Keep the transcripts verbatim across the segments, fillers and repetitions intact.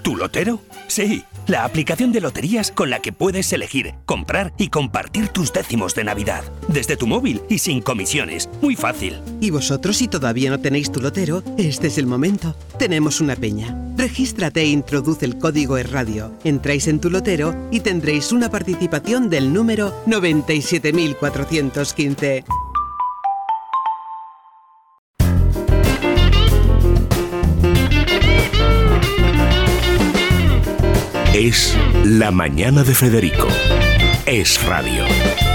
¿Tu Lotero? Sí, la aplicación de loterías con la que puedes elegir, comprar y compartir tus décimos de Navidad. Desde tu móvil y sin comisiones. Muy fácil. Y vosotros, si todavía no tenéis Tu Lotero, este es el momento. Tenemos una peña. Regístrate e introduce el código ERRADIO. Entráis en Tu Lotero y tendréis una participación del número noventa y siete mil cuatrocientos quince. Es La Mañana de Federico. Es radio.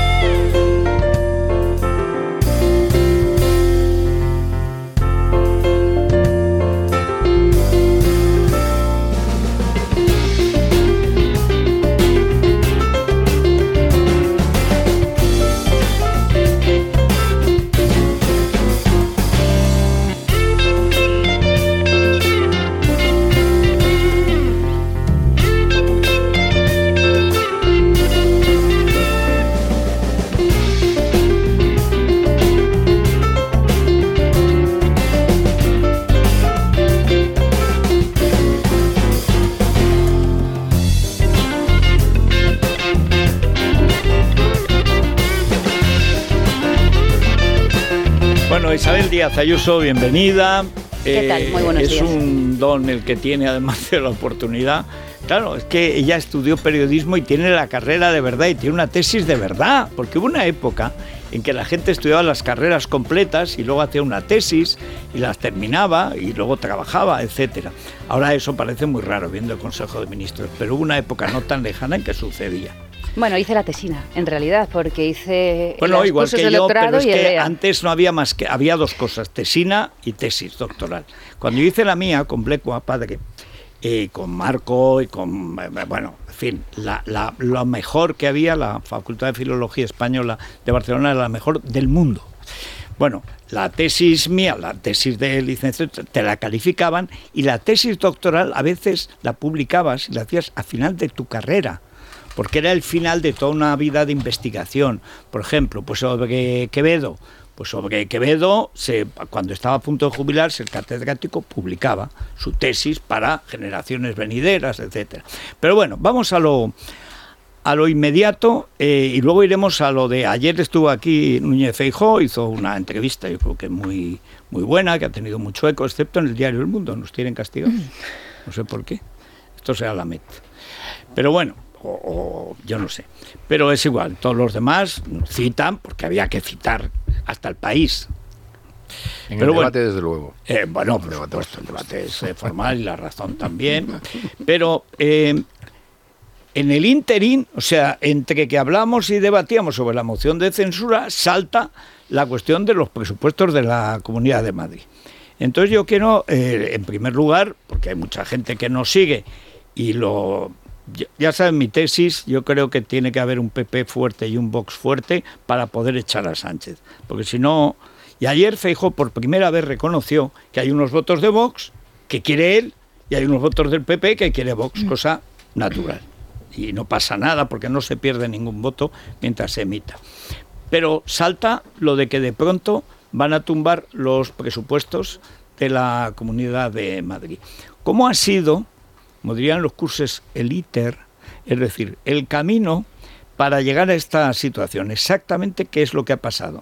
Isabel Díaz Ayuso, bienvenida. ¿Qué tal? Muy buenos es días. Es un don el que tiene, además de la oportunidad. Claro, es que ella estudió periodismo y tiene la carrera de verdad y tiene una tesis de verdad, porque hubo una época en que la gente estudiaba las carreras completas y luego hacía una tesis y las terminaba y luego trabajaba, etcétera. Ahora eso parece muy raro viendo el Consejo de Ministros, pero hubo una época no tan lejana en que sucedía. Bueno, hice la tesina, en realidad, porque hice bueno, los igual cursos que de yo, doctorado pero es y que ELEA. Antes no había más que, había dos cosas, tesina y tesis doctoral. Cuando yo hice la mía con Blecua Padre, eh, con Marco y con, eh, bueno, en fin, la, la, lo mejor que había, la Facultad de Filología Española de Barcelona era la mejor del mundo. Bueno, la tesis mía, la tesis de licenciatura, te la calificaban y la tesis doctoral a veces la publicabas y la hacías al final de tu carrera, porque era el final de toda una vida de investigación. Por ejemplo, pues sobre Quevedo, pues sobre Quevedo, se, cuando estaba a punto de jubilarse, el catedrático publicaba su tesis para generaciones venideras, etcétera. Pero bueno, vamos a lo, a lo inmediato eh, y luego iremos a lo de ayer. Estuvo aquí Núñez Feijóo, hizo una entrevista, yo creo que muy, muy buena, que ha tenido mucho eco, excepto en el diario El Mundo, nos tienen castigados. No sé por qué. Esto será la meta. Pero bueno, O, o yo no sé, pero es igual, todos los demás citan porque había que citar hasta El País. En pero el bueno, debate, desde luego. Eh, bueno, por supuesto, el debate es eh, formal y la razón también, pero eh, en el ínterin, o sea, entre que hablamos y debatíamos sobre la moción de censura, salta la cuestión de los presupuestos de la Comunidad de Madrid. Entonces yo quiero, eh, en primer lugar, porque hay mucha gente que nos sigue y lo... Ya saben mi tesis, yo creo que tiene que haber un P P fuerte y un Vox fuerte para poder echar a Sánchez, porque si no... Y ayer Feijóo por primera vez reconoció que hay unos votos de Vox que quiere él y hay unos votos del P P que quiere Vox, cosa natural. Y no pasa nada porque no se pierde ningún voto mientras se emita. Pero salta lo de que de pronto van a tumbar los presupuestos de la Comunidad de Madrid. ¿Cómo ha sido, como dirían los cursos, el íter, es decir, el camino para llegar a esta situación? Exactamente qué es lo que ha pasado.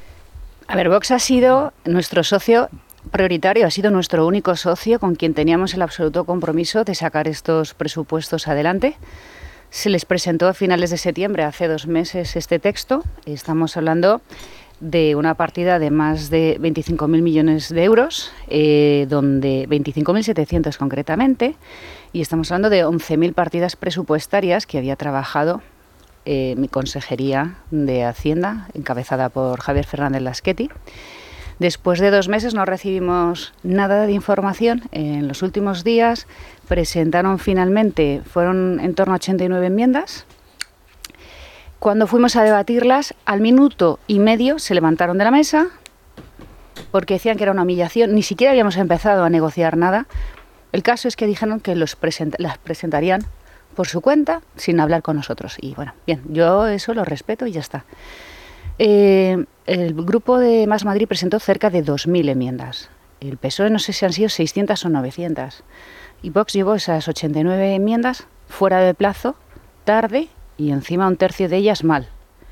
A ver, Vox ha sido nuestro socio prioritario, ha sido nuestro único socio con quien teníamos el absoluto compromiso de sacar estos presupuestos adelante. Se les presentó a finales de septiembre, hace dos meses, este texto. Estamos hablando de una partida de más de veinticinco mil millones de euros, eh, donde veinticinco mil setecientos concretamente, y estamos hablando de once mil partidas presupuestarias que había trabajado eh, mi consejería de Hacienda, encabezada por Javier Fernández Laschetti. Después de dos meses no recibimos nada de información. En los últimos días presentaron finalmente, fueron en torno a ochenta y nueve enmiendas. Cuando fuimos a debatirlas, al minuto y medio se levantaron de la mesa porque decían que era una humillación. Ni siquiera habíamos empezado a negociar nada. El caso es que dijeron que los present- las presentarían por su cuenta sin hablar con nosotros. Y bueno, bien, yo eso lo respeto y ya está. Eh, el grupo de Más Madrid presentó cerca de dos mil enmiendas. El P S O E no sé si han sido seiscientas o novecientas. Y Vox llevó esas ochenta y nueve enmiendas fuera de plazo, tarde y encima un tercio de ellas mal.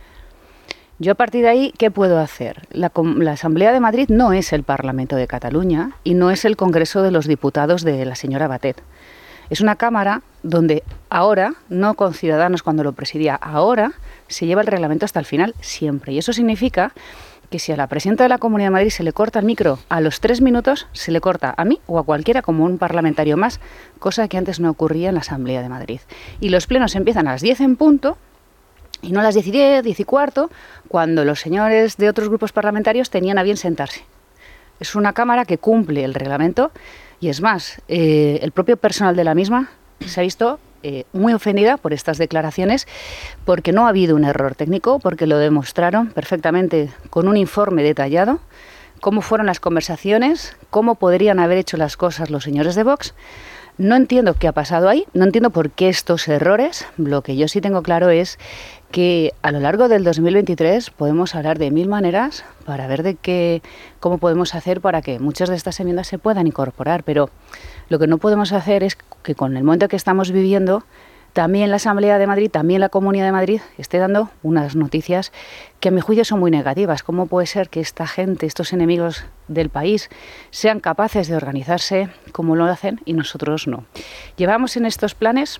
Yo a partir de ahí, ¿qué puedo hacer? La, la Asamblea de Madrid no es el Parlamento de Cataluña y no es el Congreso de los Diputados de la señora Batet. Es una Cámara donde ahora, no con Ciudadanos cuando lo presidía, ahora se lleva el reglamento hasta el final, siempre. Y eso significa que si a la presidenta de la Comunidad de Madrid se le corta el micro a los tres minutos, se le corta a mí o a cualquiera como un parlamentario más, cosa que antes no ocurría en la Asamblea de Madrid. Y los plenos empiezan a las diez en punto, y no a las diez y diez, diez y cuarto, cuando los señores de otros grupos parlamentarios tenían a bien sentarse. Es una Cámara que cumple el reglamento y es más, eh, el propio personal de la misma se ha visto eh, muy ofendida por estas declaraciones porque no ha habido un error técnico, porque lo demostraron perfectamente con un informe detallado, cómo fueron las conversaciones, cómo podrían haber hecho las cosas los señores de Vox. No entiendo qué ha pasado ahí, no entiendo por qué estos errores. Lo que yo sí tengo claro es que a lo largo del dos mil veintitrés podemos hablar de mil maneras para ver de qué, cómo podemos hacer para que muchas de estas enmiendas se puedan incorporar, pero lo que no podemos hacer es que con el momento que estamos viviendo, también la Asamblea de Madrid, también la Comunidad de Madrid esté dando unas noticias que a mi juicio son muy negativas. ¿Cómo puede ser que esta gente, estos enemigos del país, sean capaces de organizarse como lo hacen y nosotros no? Llevamos en estos planes,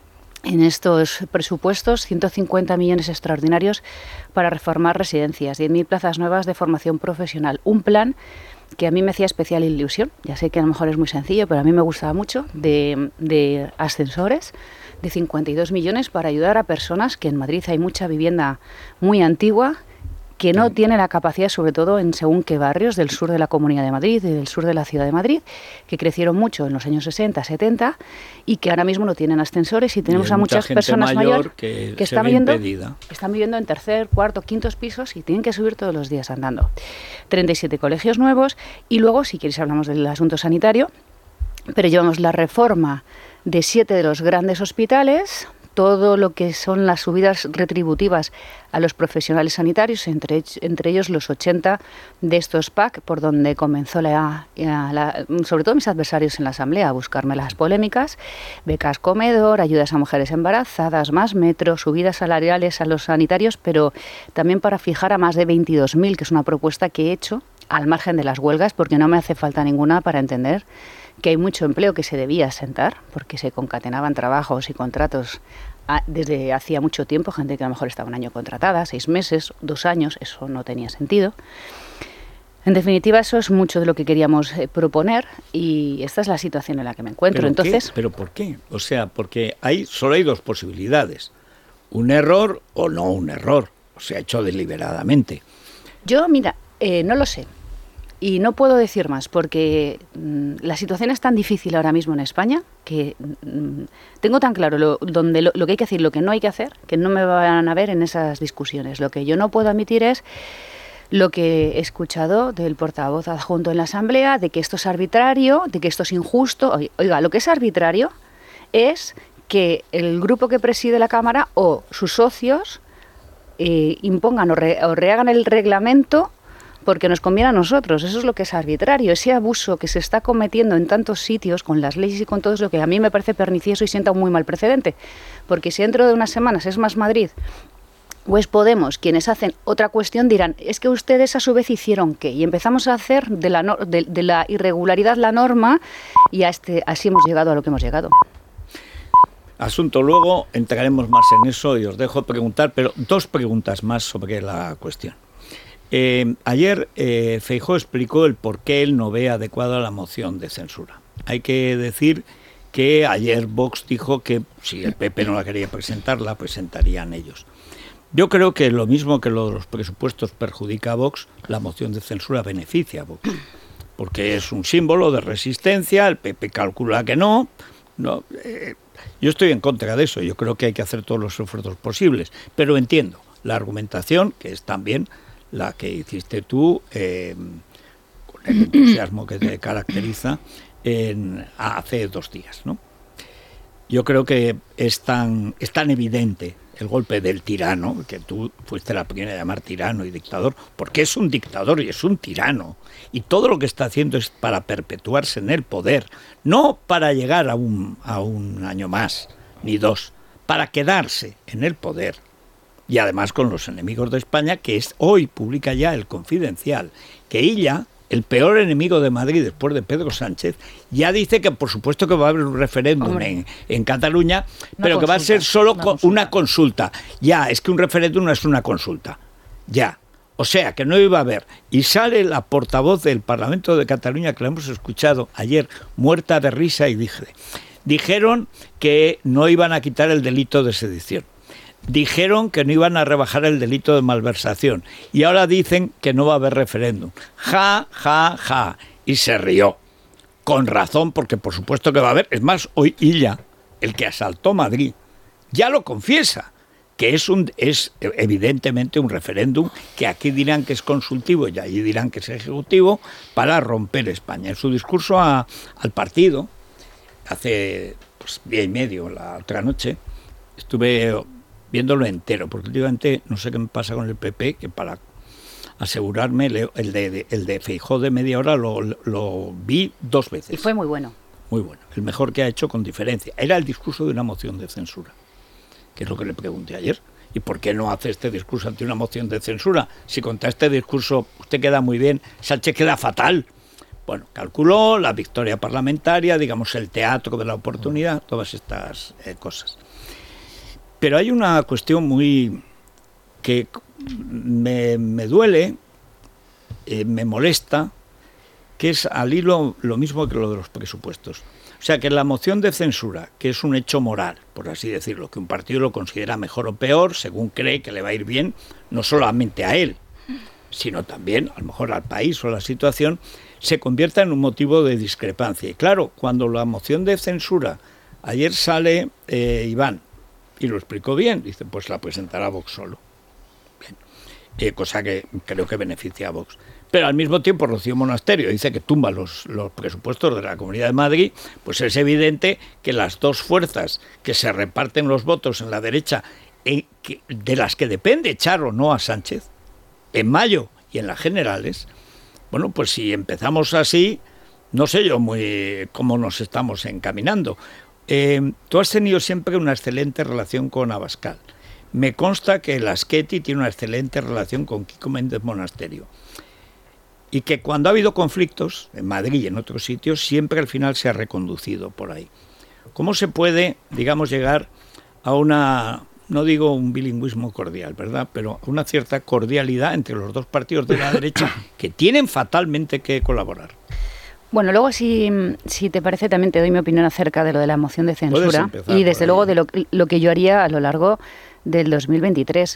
en estos presupuestos, ciento cincuenta millones extraordinarios para reformar residencias, diez mil plazas nuevas de formación profesional. Un plan que a mí me hacía especial ilusión, ya sé que a lo mejor es muy sencillo, pero a mí me gustaba mucho, de, de ascensores, de cincuenta y dos millones para ayudar a personas que en Madrid hay mucha vivienda muy antigua que no tiene la capacidad, sobre todo en según qué barrios del sur de la Comunidad de Madrid y del sur de la Ciudad de Madrid, que crecieron mucho en los años sesenta, setenta y que ahora mismo no tienen ascensores y tenemos y a muchas personas mayores que, que están, viviendo, están viviendo en tercer, cuarto, quintos pisos y tienen que subir todos los días andando. treinta y siete colegios nuevos y luego, si queréis, hablamos del asunto sanitario, pero llevamos la reforma de siete de los grandes hospitales, todo lo que son las subidas retributivas a los profesionales sanitarios, entre, entre ellos los ochenta de estos P A C, por donde comenzó, la, la, sobre todo mis adversarios en la Asamblea, a buscarme las polémicas, becas comedor, ayudas a mujeres embarazadas, más metro, subidas salariales a los sanitarios, pero también para fijar a más de veintidós mil, que es una propuesta que he hecho al margen de las huelgas, porque no me hace falta ninguna para entender que hay mucho empleo que se debía asentar, porque se concatenaban trabajos y contratos a, desde hacía mucho tiempo, gente que a lo mejor estaba un año contratada, seis meses, dos años, eso no tenía sentido. En definitiva, eso es mucho de lo que queríamos eh, proponer y esta es la situación en la que me encuentro. ¿Pero Entonces, qué? ¿Pero por qué? O sea, porque hay solo hay dos posibilidades, un error o no un error, o sea, hecho deliberadamente. Yo, mira, eh, no lo sé. Y no puedo decir más, porque mmm, la situación es tan difícil ahora mismo en España que mmm, tengo tan claro lo, donde lo, lo que hay que hacer y lo que no hay que hacer, que no me van a ver en esas discusiones. Lo que yo no puedo admitir es lo que he escuchado del portavoz adjunto en la Asamblea, de que esto es arbitrario, de que esto es injusto. Oiga, lo que es arbitrario es que el grupo que preside la Cámara o sus socios eh, impongan o, re, o rehagan el reglamento porque nos conviene a nosotros. Eso es lo que es arbitrario, ese abuso que se está cometiendo en tantos sitios con las leyes y con todo eso, que a mí me parece pernicioso y sienta un muy mal precedente, porque si dentro de unas semanas es Más Madrid o es Podemos quienes hacen otra cuestión, dirán, es que ustedes a su vez hicieron qué, y empezamos a hacer de la, no, de, de la irregularidad la norma y a este, así hemos llegado a lo que hemos llegado. Asunto, luego entraremos más en eso y os dejo preguntar, pero dos preguntas más sobre la cuestión. Eh, ayer eh, Feijóo explicó el por qué él no ve adecuada la moción de censura. Hay que decir que ayer Vox dijo que si el P P no la quería presentar, la presentarían ellos. Yo creo que lo mismo que lo de los presupuestos perjudica a Vox, la moción de censura beneficia a Vox, porque es un símbolo de resistencia, el P P calcula que no, no eh, yo estoy en contra de eso, yo creo que hay que hacer todos los esfuerzos posibles, pero entiendo la argumentación, que es también la que hiciste tú, eh, con el entusiasmo que te caracteriza, en, hace dos días, ¿no? Yo creo que es tan, es tan evidente el golpe del tirano, que tú fuiste la primera a llamar tirano y dictador, porque es un dictador y es un tirano. Y todo lo que está haciendo es para perpetuarse en el poder, no para llegar a un, a un año más, ni dos, para quedarse en el poder. Y además con los enemigos de España, que es hoy publica ya el Confidencial, que ella, el peor enemigo de Madrid después de Pedro Sánchez, ya dice que por supuesto que va a haber un referéndum en, en Cataluña, una pero consulta, que va a ser solo una consulta. una consulta. Ya, es que un referéndum no es una consulta. Ya. O sea, que no iba a haber. Y sale la portavoz del Parlamento de Cataluña, que la hemos escuchado ayer, muerta de risa, y dije, dijeron que no iban a quitar el delito de sedición. Dijeron que no iban a rebajar el delito de malversación y ahora dicen que no va a haber referéndum. Ja, ja, ja. Y se rió. Con razón, porque por supuesto que va a haber. Es más, hoy Illa, el que asaltó Madrid, ya lo confiesa, que es, un, es evidentemente un referéndum que aquí dirán que es consultivo y allí dirán que es ejecutivo para romper España. En su discurso a, al partido, hace pues, día y medio, la otra noche, estuve viéndolo entero, porque últimamente no sé qué me pasa con el P P, que para asegurarme, el de, el de Feijóo de media hora lo, lo vi dos veces. Y fue muy bueno. Muy bueno, el mejor que ha hecho con diferencia. Era el discurso de una moción de censura, que es lo que le pregunté ayer. ¿Y por qué no hace este discurso ante una moción de censura? Si contra este discurso usted queda muy bien, Sánchez queda fatal. Bueno, calculó la victoria parlamentaria, digamos el teatro de la oportunidad, todas estas eh, cosas. Pero hay una cuestión muy que me, me duele, eh, me molesta, que es al hilo lo mismo que lo de los presupuestos. O sea, que la moción de censura, que es un hecho moral, por así decirlo, que un partido lo considera mejor o peor, según cree que le va a ir bien, no solamente a él, sino también, a lo mejor al país o a la situación, se convierta en un motivo de discrepancia. Y claro, cuando la moción de censura, ayer sale eh, Iván, y lo explicó bien, dice, pues la presentará Vox solo. Bien. Eh, cosa que creo que beneficia a Vox. Pero al mismo tiempo Rocío Monasterio dice que tumba los, los presupuestos de la Comunidad de Madrid, pues es evidente que las dos fuerzas que se reparten los votos en la derecha, en que, de las que depende echar o no a Sánchez, en mayo y en las generales, bueno, pues si empezamos así, no sé yo muy cómo nos estamos encaminando. Eh, tú has tenido siempre una excelente relación con Abascal. Me consta que el Asqueti tiene una excelente relación con Kiko Méndez Monasterio. Y que cuando ha habido conflictos, en Madrid y en otros sitios, siempre al final se ha reconducido por ahí. ¿Cómo se puede, digamos, llegar a una, no digo un bilingüismo cordial, ¿verdad?, pero a una cierta cordialidad entre los dos partidos de la derecha que tienen fatalmente que colaborar? Bueno, luego si, si te parece también te doy mi opinión acerca de lo de la moción de censura y desde luego de lo, lo que yo haría a lo largo del dos mil veintitrés.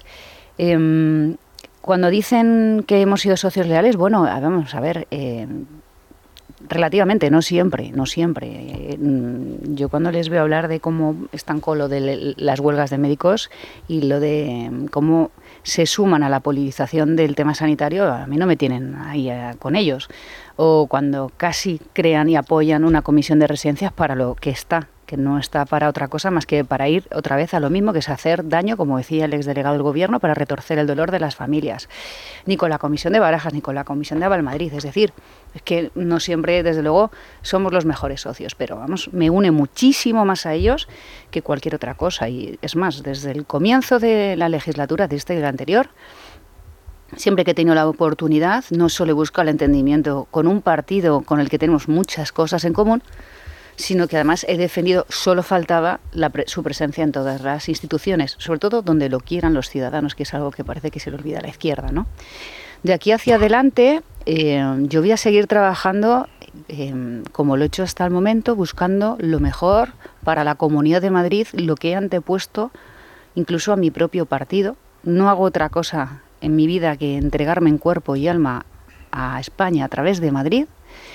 Eh, cuando dicen que hemos sido socios leales, bueno, vamos a ver, eh, relativamente, no siempre, no siempre. Eh, yo cuando les veo hablar de cómo están con lo de las huelgas de médicos y lo de cómo se suman a la politización del tema sanitario, a mí no me tienen ahí a, con ellos. O cuando casi crean y apoyan una comisión de residencias para lo que está, que no está para otra cosa más que para ir otra vez a lo mismo, que es hacer daño, como decía el exdelegado del Gobierno, para retorcer el dolor de las familias. Ni con la comisión de Barajas, ni con la comisión de Avalmadrid. Es decir, es que no siempre, desde luego, somos los mejores socios, pero vamos, me une muchísimo más a ellos que cualquier otra cosa. Y es más, desde el comienzo de la legislatura, de esta y de la anterior, siempre que he tenido la oportunidad, no solo he buscado el entendimiento con un partido con el que tenemos muchas cosas en común, sino que además he defendido, solo faltaba la pre- su presencia en todas las instituciones, sobre todo donde lo quieran los ciudadanos, que es algo que parece que se le olvida a la izquierda, ¿no? De aquí hacia adelante, eh, yo voy a seguir trabajando, eh, como lo he hecho hasta el momento, buscando lo mejor para la Comunidad de Madrid, lo que he antepuesto incluso a mi propio partido. No hago otra cosa en mi vida que entregarme en cuerpo y alma a España a través de Madrid,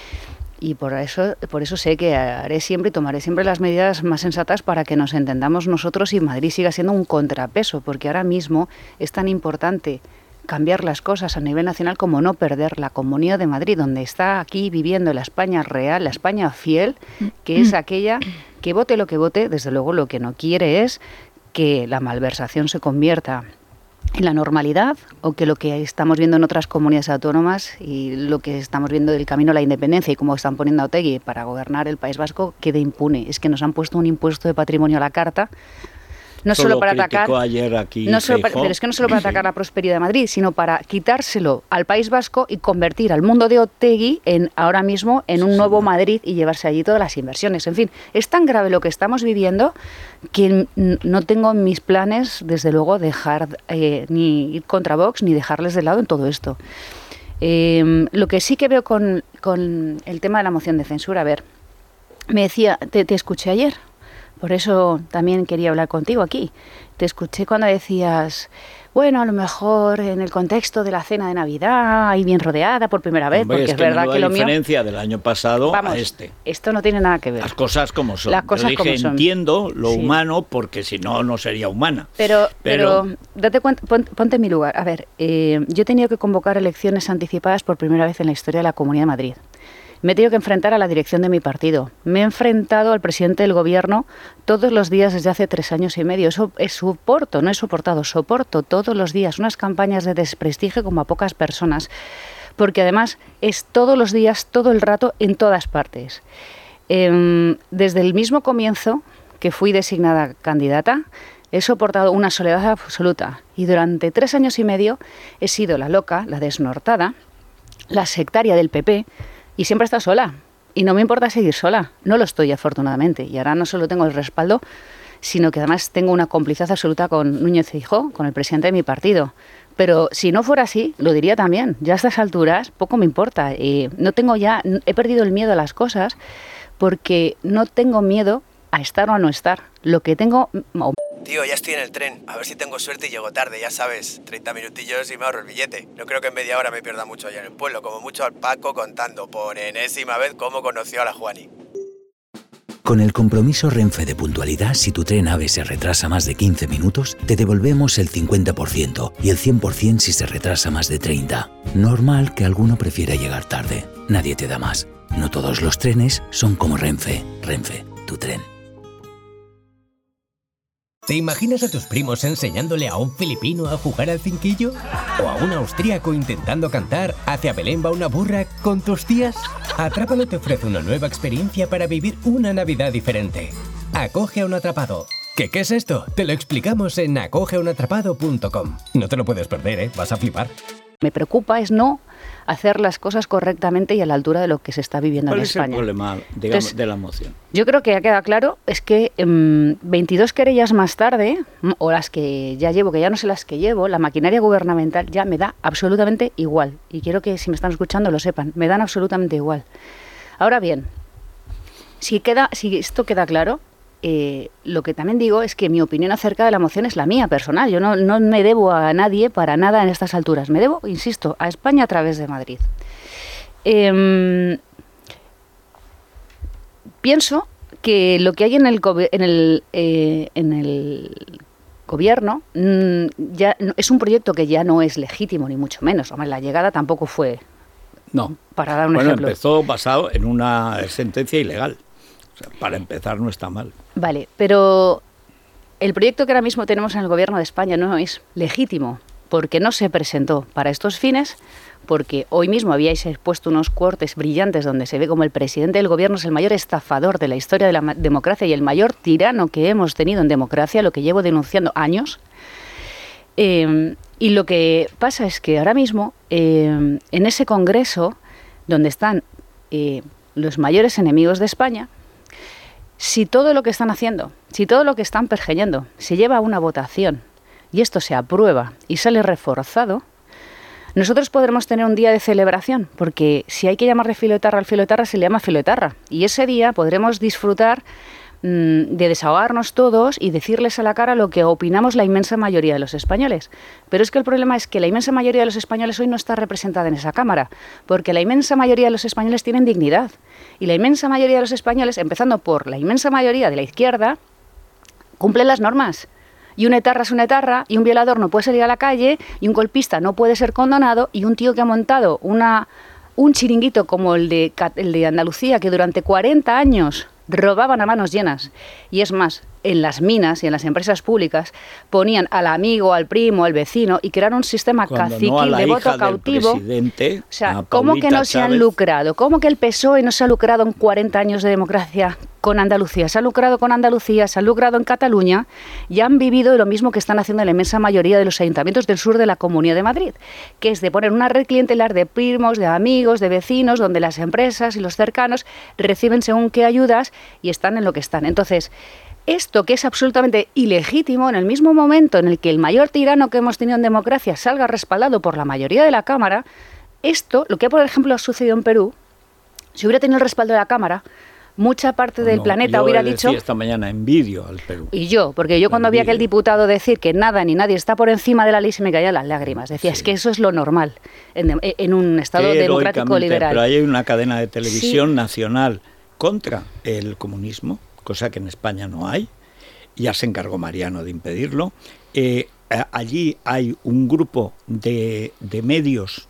y por eso, por eso sé que haré siempre y tomaré siempre las medidas más sensatas para que nos entendamos nosotros y Madrid siga siendo un contrapeso, porque ahora mismo es tan importante cambiar las cosas a nivel nacional como no perder la Comunidad de Madrid, donde está aquí viviendo la España real, la España fiel, que es aquella que vote lo que vote, desde luego lo que no quiere es que la malversación se convierta en la normalidad o que lo que estamos viendo en otras comunidades autónomas y lo que estamos viendo del camino a la independencia y cómo están poniendo a Otegi para gobernar el País Vasco quede impune. Es que nos han puesto un impuesto de patrimonio a la carta. No solo, solo para atacar, ayer aquí no solo para, pero es que no solo para atacar la prosperidad de Madrid, sino para quitárselo al País Vasco y convertir al mundo de Otegi en ahora mismo en un sí, nuevo Madrid y llevarse allí todas las inversiones. En fin, es tan grave lo que estamos viviendo que no tengo en mis planes, desde luego, dejar eh, ni ir contra Vox ni dejarles de lado en todo esto. Eh, lo que sí que veo con, con el tema de la moción de censura, a ver, me decía, te, te escuché ayer. Por eso también quería hablar contigo aquí. Te escuché cuando decías, bueno, a lo mejor en el contexto de la cena de Navidad, ahí bien rodeada por primera vez, Hombre, porque es, es que verdad no que lo mío... hay diferencia del año pasado Vamos, a este. Esto no tiene nada que ver. Las cosas como son. Las cosas Yo dije, como son. entiendo lo sí. humano, porque si no, no sería humana. Pero, pero, pero date cuenta, pon, ponte en mi lugar. A ver, eh, yo he tenido que convocar elecciones anticipadas por primera vez en la historia de la Comunidad de Madrid. Me he tenido que enfrentar a la dirección de mi partido. Me he enfrentado al presidente del gobierno todos los días desde hace tres años y medio. Eso es soporto, no he soportado, soporto todos los días unas campañas de desprestigio como a pocas personas, porque además es todos los días, todo el rato, en todas partes. Eh, desde el mismo comienzo que fui designada candidata, he soportado una soledad absoluta y durante tres años y medio he sido la loca, la desnortada, la sectaria del P P, y siempre he estado sola. Y no me importa seguir sola. No lo estoy, afortunadamente. Y ahora no solo tengo el respaldo, sino que además tengo una complicidad absoluta con Núñez Feijóo, con el presidente de mi partido. Pero si no fuera así, lo diría también. Ya a estas alturas poco me importa. Eh, no tengo ya, he perdido el miedo a las cosas porque no tengo miedo a estar o a no estar. Lo que tengo... Tío, ya estoy en el tren. A ver si tengo suerte y llego tarde, ya sabes. treinta minutillos y me ahorro el billete. No creo que en media hora me pierda mucho allá en el pueblo. Como mucho al Paco contando por enésima vez cómo conoció a la Juani. Con el compromiso Renfe de puntualidad, si tu tren AVE se retrasa más de quince minutos, te devolvemos el cincuenta por ciento y el cien por ciento si se retrasa más de treinta. Normal que alguno prefiera llegar tarde. Nadie te da más. No todos los trenes son como Renfe. Renfe, tu tren. ¿Te imaginas a tus primos enseñándole a un filipino a jugar al cinquillo? ¿O a un austríaco intentando cantar Hacia Belén va una burra con tus tías? Atrápalo te ofrece una nueva experiencia para vivir una Navidad diferente. Acoge a un atrapado. ¿Qué, qué es esto? Te lo explicamos en acoge a un atrapado punto com. No te lo puedes perder, ¿eh? Vas a flipar. Me preocupa es no hacer las cosas correctamente y a la altura de lo que se está viviendo en España. ¿Cuál es el problema, digamos, Entonces, de la moción? Yo creo que ya queda claro, es que um, veintidós querellas más tarde, o las que ya llevo, que ya no sé las que llevo, la maquinaria gubernamental ya me da absolutamente igual. Y quiero que si me están escuchando lo sepan, me dan absolutamente igual. Ahora bien, si, queda, si esto queda claro, Eh, lo que también digo es que mi opinión acerca de la moción es la mía personal. Yo no, no me debo a nadie para nada en estas alturas. Me debo, insisto, a España a través de Madrid. Eh, pienso que lo que hay en el, en el, eh, en el gobierno mmm, ya no, es un proyecto que ya no es legítimo, ni mucho menos. Hombre, la llegada tampoco fue... No. Para dar un bueno, ejemplo. Empezó basado en una sentencia ilegal. O sea, para empezar no está mal. Vale, pero el proyecto que ahora mismo tenemos en el gobierno de España no es legítimo, porque no se presentó para estos fines, porque hoy mismo habíais puesto unos cortes brillantes donde se ve como el presidente del gobierno es el mayor estafador de la historia de la democracia y el mayor tirano que hemos tenido en democracia, lo que llevo denunciando años. Eh, y lo que pasa es que ahora mismo, eh, en ese congreso, donde están eh, los mayores enemigos de España, si todo lo que están haciendo, si todo lo que están pergeñando se lleva a una votación y esto se aprueba y sale reforzado, nosotros podremos tener un día de celebración, porque si hay que llamarle filoetarra al filoetarra, se le llama filoetarra. Y ese día podremos disfrutar mmm, de desahogarnos todos y decirles a la cara lo que opinamos la inmensa mayoría de los españoles. Pero es que el problema es que la inmensa mayoría de los españoles hoy no está representada en esa Cámara, porque la inmensa mayoría de los españoles tienen dignidad. Y la inmensa mayoría de los españoles, empezando por la inmensa mayoría de la izquierda, cumplen las normas. Y un etarra es un etarra, y un violador no puede salir a la calle, y un golpista no puede ser condonado, y un tío que ha montado una, un chiringuito como el de, el de Andalucía, que durante cuarenta años robaban a manos llenas. Y es más, en las minas y en las empresas públicas ponían al amigo, al primo, al vecino y crearon un sistema Cuando caciquil no a la de hija voto del cautivo. presidente, O sea, a ¿cómo que Paulita no se han Chávez? lucrado? ¿Cómo que el P S O E no se ha lucrado en cuarenta años de democracia con Andalucía? Se ha lucrado con Andalucía, se ha lucrado en Cataluña y han vivido de lo mismo que están haciendo la inmensa mayoría de los ayuntamientos del sur de la Comunidad de Madrid, que es de poner una red clientelar de primos, de amigos, de vecinos, donde las empresas y los cercanos reciben según qué ayudas y están en lo que están. Entonces, esto que es absolutamente ilegítimo, en el mismo momento en el que el mayor tirano que hemos tenido en democracia salga respaldado por la mayoría de la Cámara, esto, lo que por ejemplo ha sucedido en Perú, si hubiera tenido el respaldo de la Cámara, mucha parte del No, planeta yo hubiera decía dicho... esta mañana envidio al Perú. Y yo, porque yo cuando vi a aquel diputado decir que nada ni nadie está por encima de la ley, se me caían las lágrimas. Decía, sí. Es que eso es lo normal en, en un Estado democrático liberal. Pero hay una cadena de televisión sí. nacional contra el comunismo, cosa que en España no hay. Ya se encargó Mariano de impedirlo. Eh, allí hay un grupo de, de medios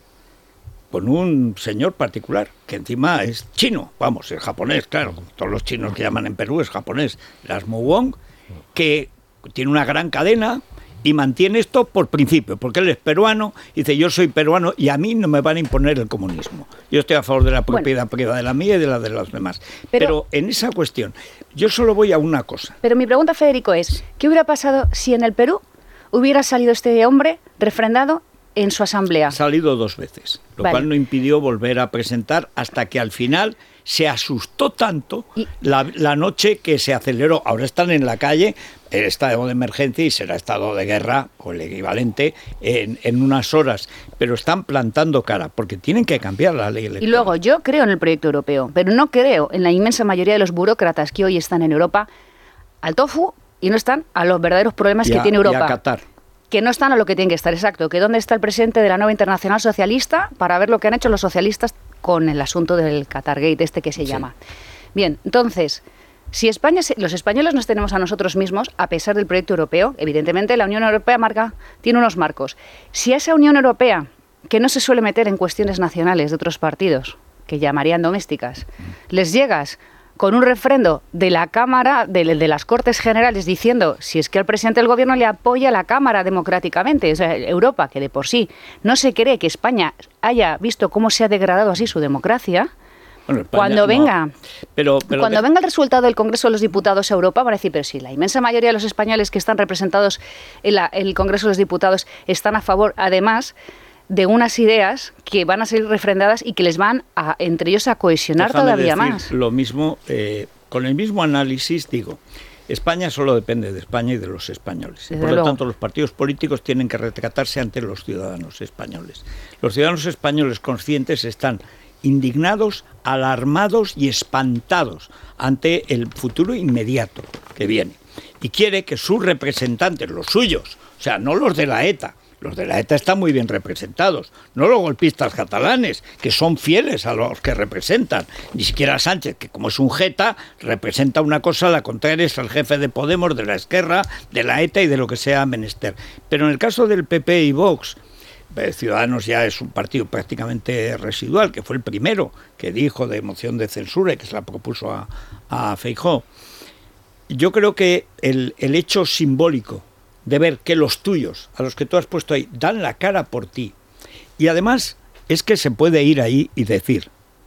con un señor particular, que encima es chino, vamos, es japonés, claro, todos los chinos que llaman en Perú es japonés, Las Muwong, que tiene una gran cadena y mantiene esto por principio, porque él es peruano, y dice, yo soy peruano y a mí no me van a imponer el comunismo. Yo estoy a favor de la propiedad bueno, privada de la mía y de la de los demás. Pero, pero en esa cuestión, yo solo voy a una cosa. Pero mi pregunta, Federico, es, ¿qué hubiera pasado si en el Perú hubiera salido este hombre refrendado en su asamblea? Ha salido dos veces, lo vale. cual no impidió volver a presentar hasta que al final se asustó tanto y... la, la noche que se aceleró. Ahora están en la calle, el estado de emergencia y será estado de guerra o el equivalente en, en unas horas, pero están plantando cara porque tienen que cambiar la ley electoral. Y luego yo creo en el proyecto europeo, pero no creo en la inmensa mayoría de los burócratas que hoy están en Europa al tofu y no están a los verdaderos problemas y que a, tiene Europa. Y a Qatar. Que no están a lo que tienen que estar, exacto. Que dónde está el presidente de la nueva Internacional Socialista para ver lo que han hecho los socialistas con el asunto del Qatargate, este que se sí. llama. Bien, entonces, si España, los españoles nos tenemos a nosotros mismos, a pesar del proyecto europeo, evidentemente la Unión Europea marca, tiene unos marcos. Si a esa Unión Europea, que no se suele meter en cuestiones nacionales de otros partidos, que llamarían domésticas, les llegas con un refrendo de la Cámara, de, de las Cortes Generales, diciendo si es que el presidente del Gobierno le apoya a la Cámara democráticamente, o sea, Europa, que de por sí no se cree que España haya visto cómo se ha degradado así su democracia, bueno, España, cuando venga no. pero, pero cuando de... venga el resultado del Congreso de los Diputados a Europa, van a decir, pero si la inmensa mayoría de los españoles que están representados en la, el Congreso de los Diputados están a favor, además, de unas ideas que van a ser refrendadas y que les van a, entre ellos a cohesionar Déjame todavía decir más. Lo mismo, eh, con el mismo análisis, digo, España solo depende de España y de los españoles. Y por lo luego. tanto, los partidos políticos tienen que retratarse ante los ciudadanos españoles. Los ciudadanos españoles conscientes están indignados, alarmados y espantados ante el futuro inmediato que viene. Y quiere que sus representantes, los suyos, o sea, no los de la ETA, los de la ETA están muy bien representados, no los golpistas catalanes, que son fieles a los que representan. Ni siquiera Sánchez, que como es un jeta, representa una cosa, la contraria es el jefe de Podemos, de la Esquerra, de la ETA y de lo que sea menester. Pero en el caso del P P y Vox, Ciudadanos ya es un partido prácticamente residual, que fue el primero que dijo de moción de censura y que se la propuso a, a Feijóo. Yo creo que el, el hecho simbólico de ver que los tuyos, a los que tú has puesto ahí, dan la cara por ti. Y además es que se puede ir ahí y decir,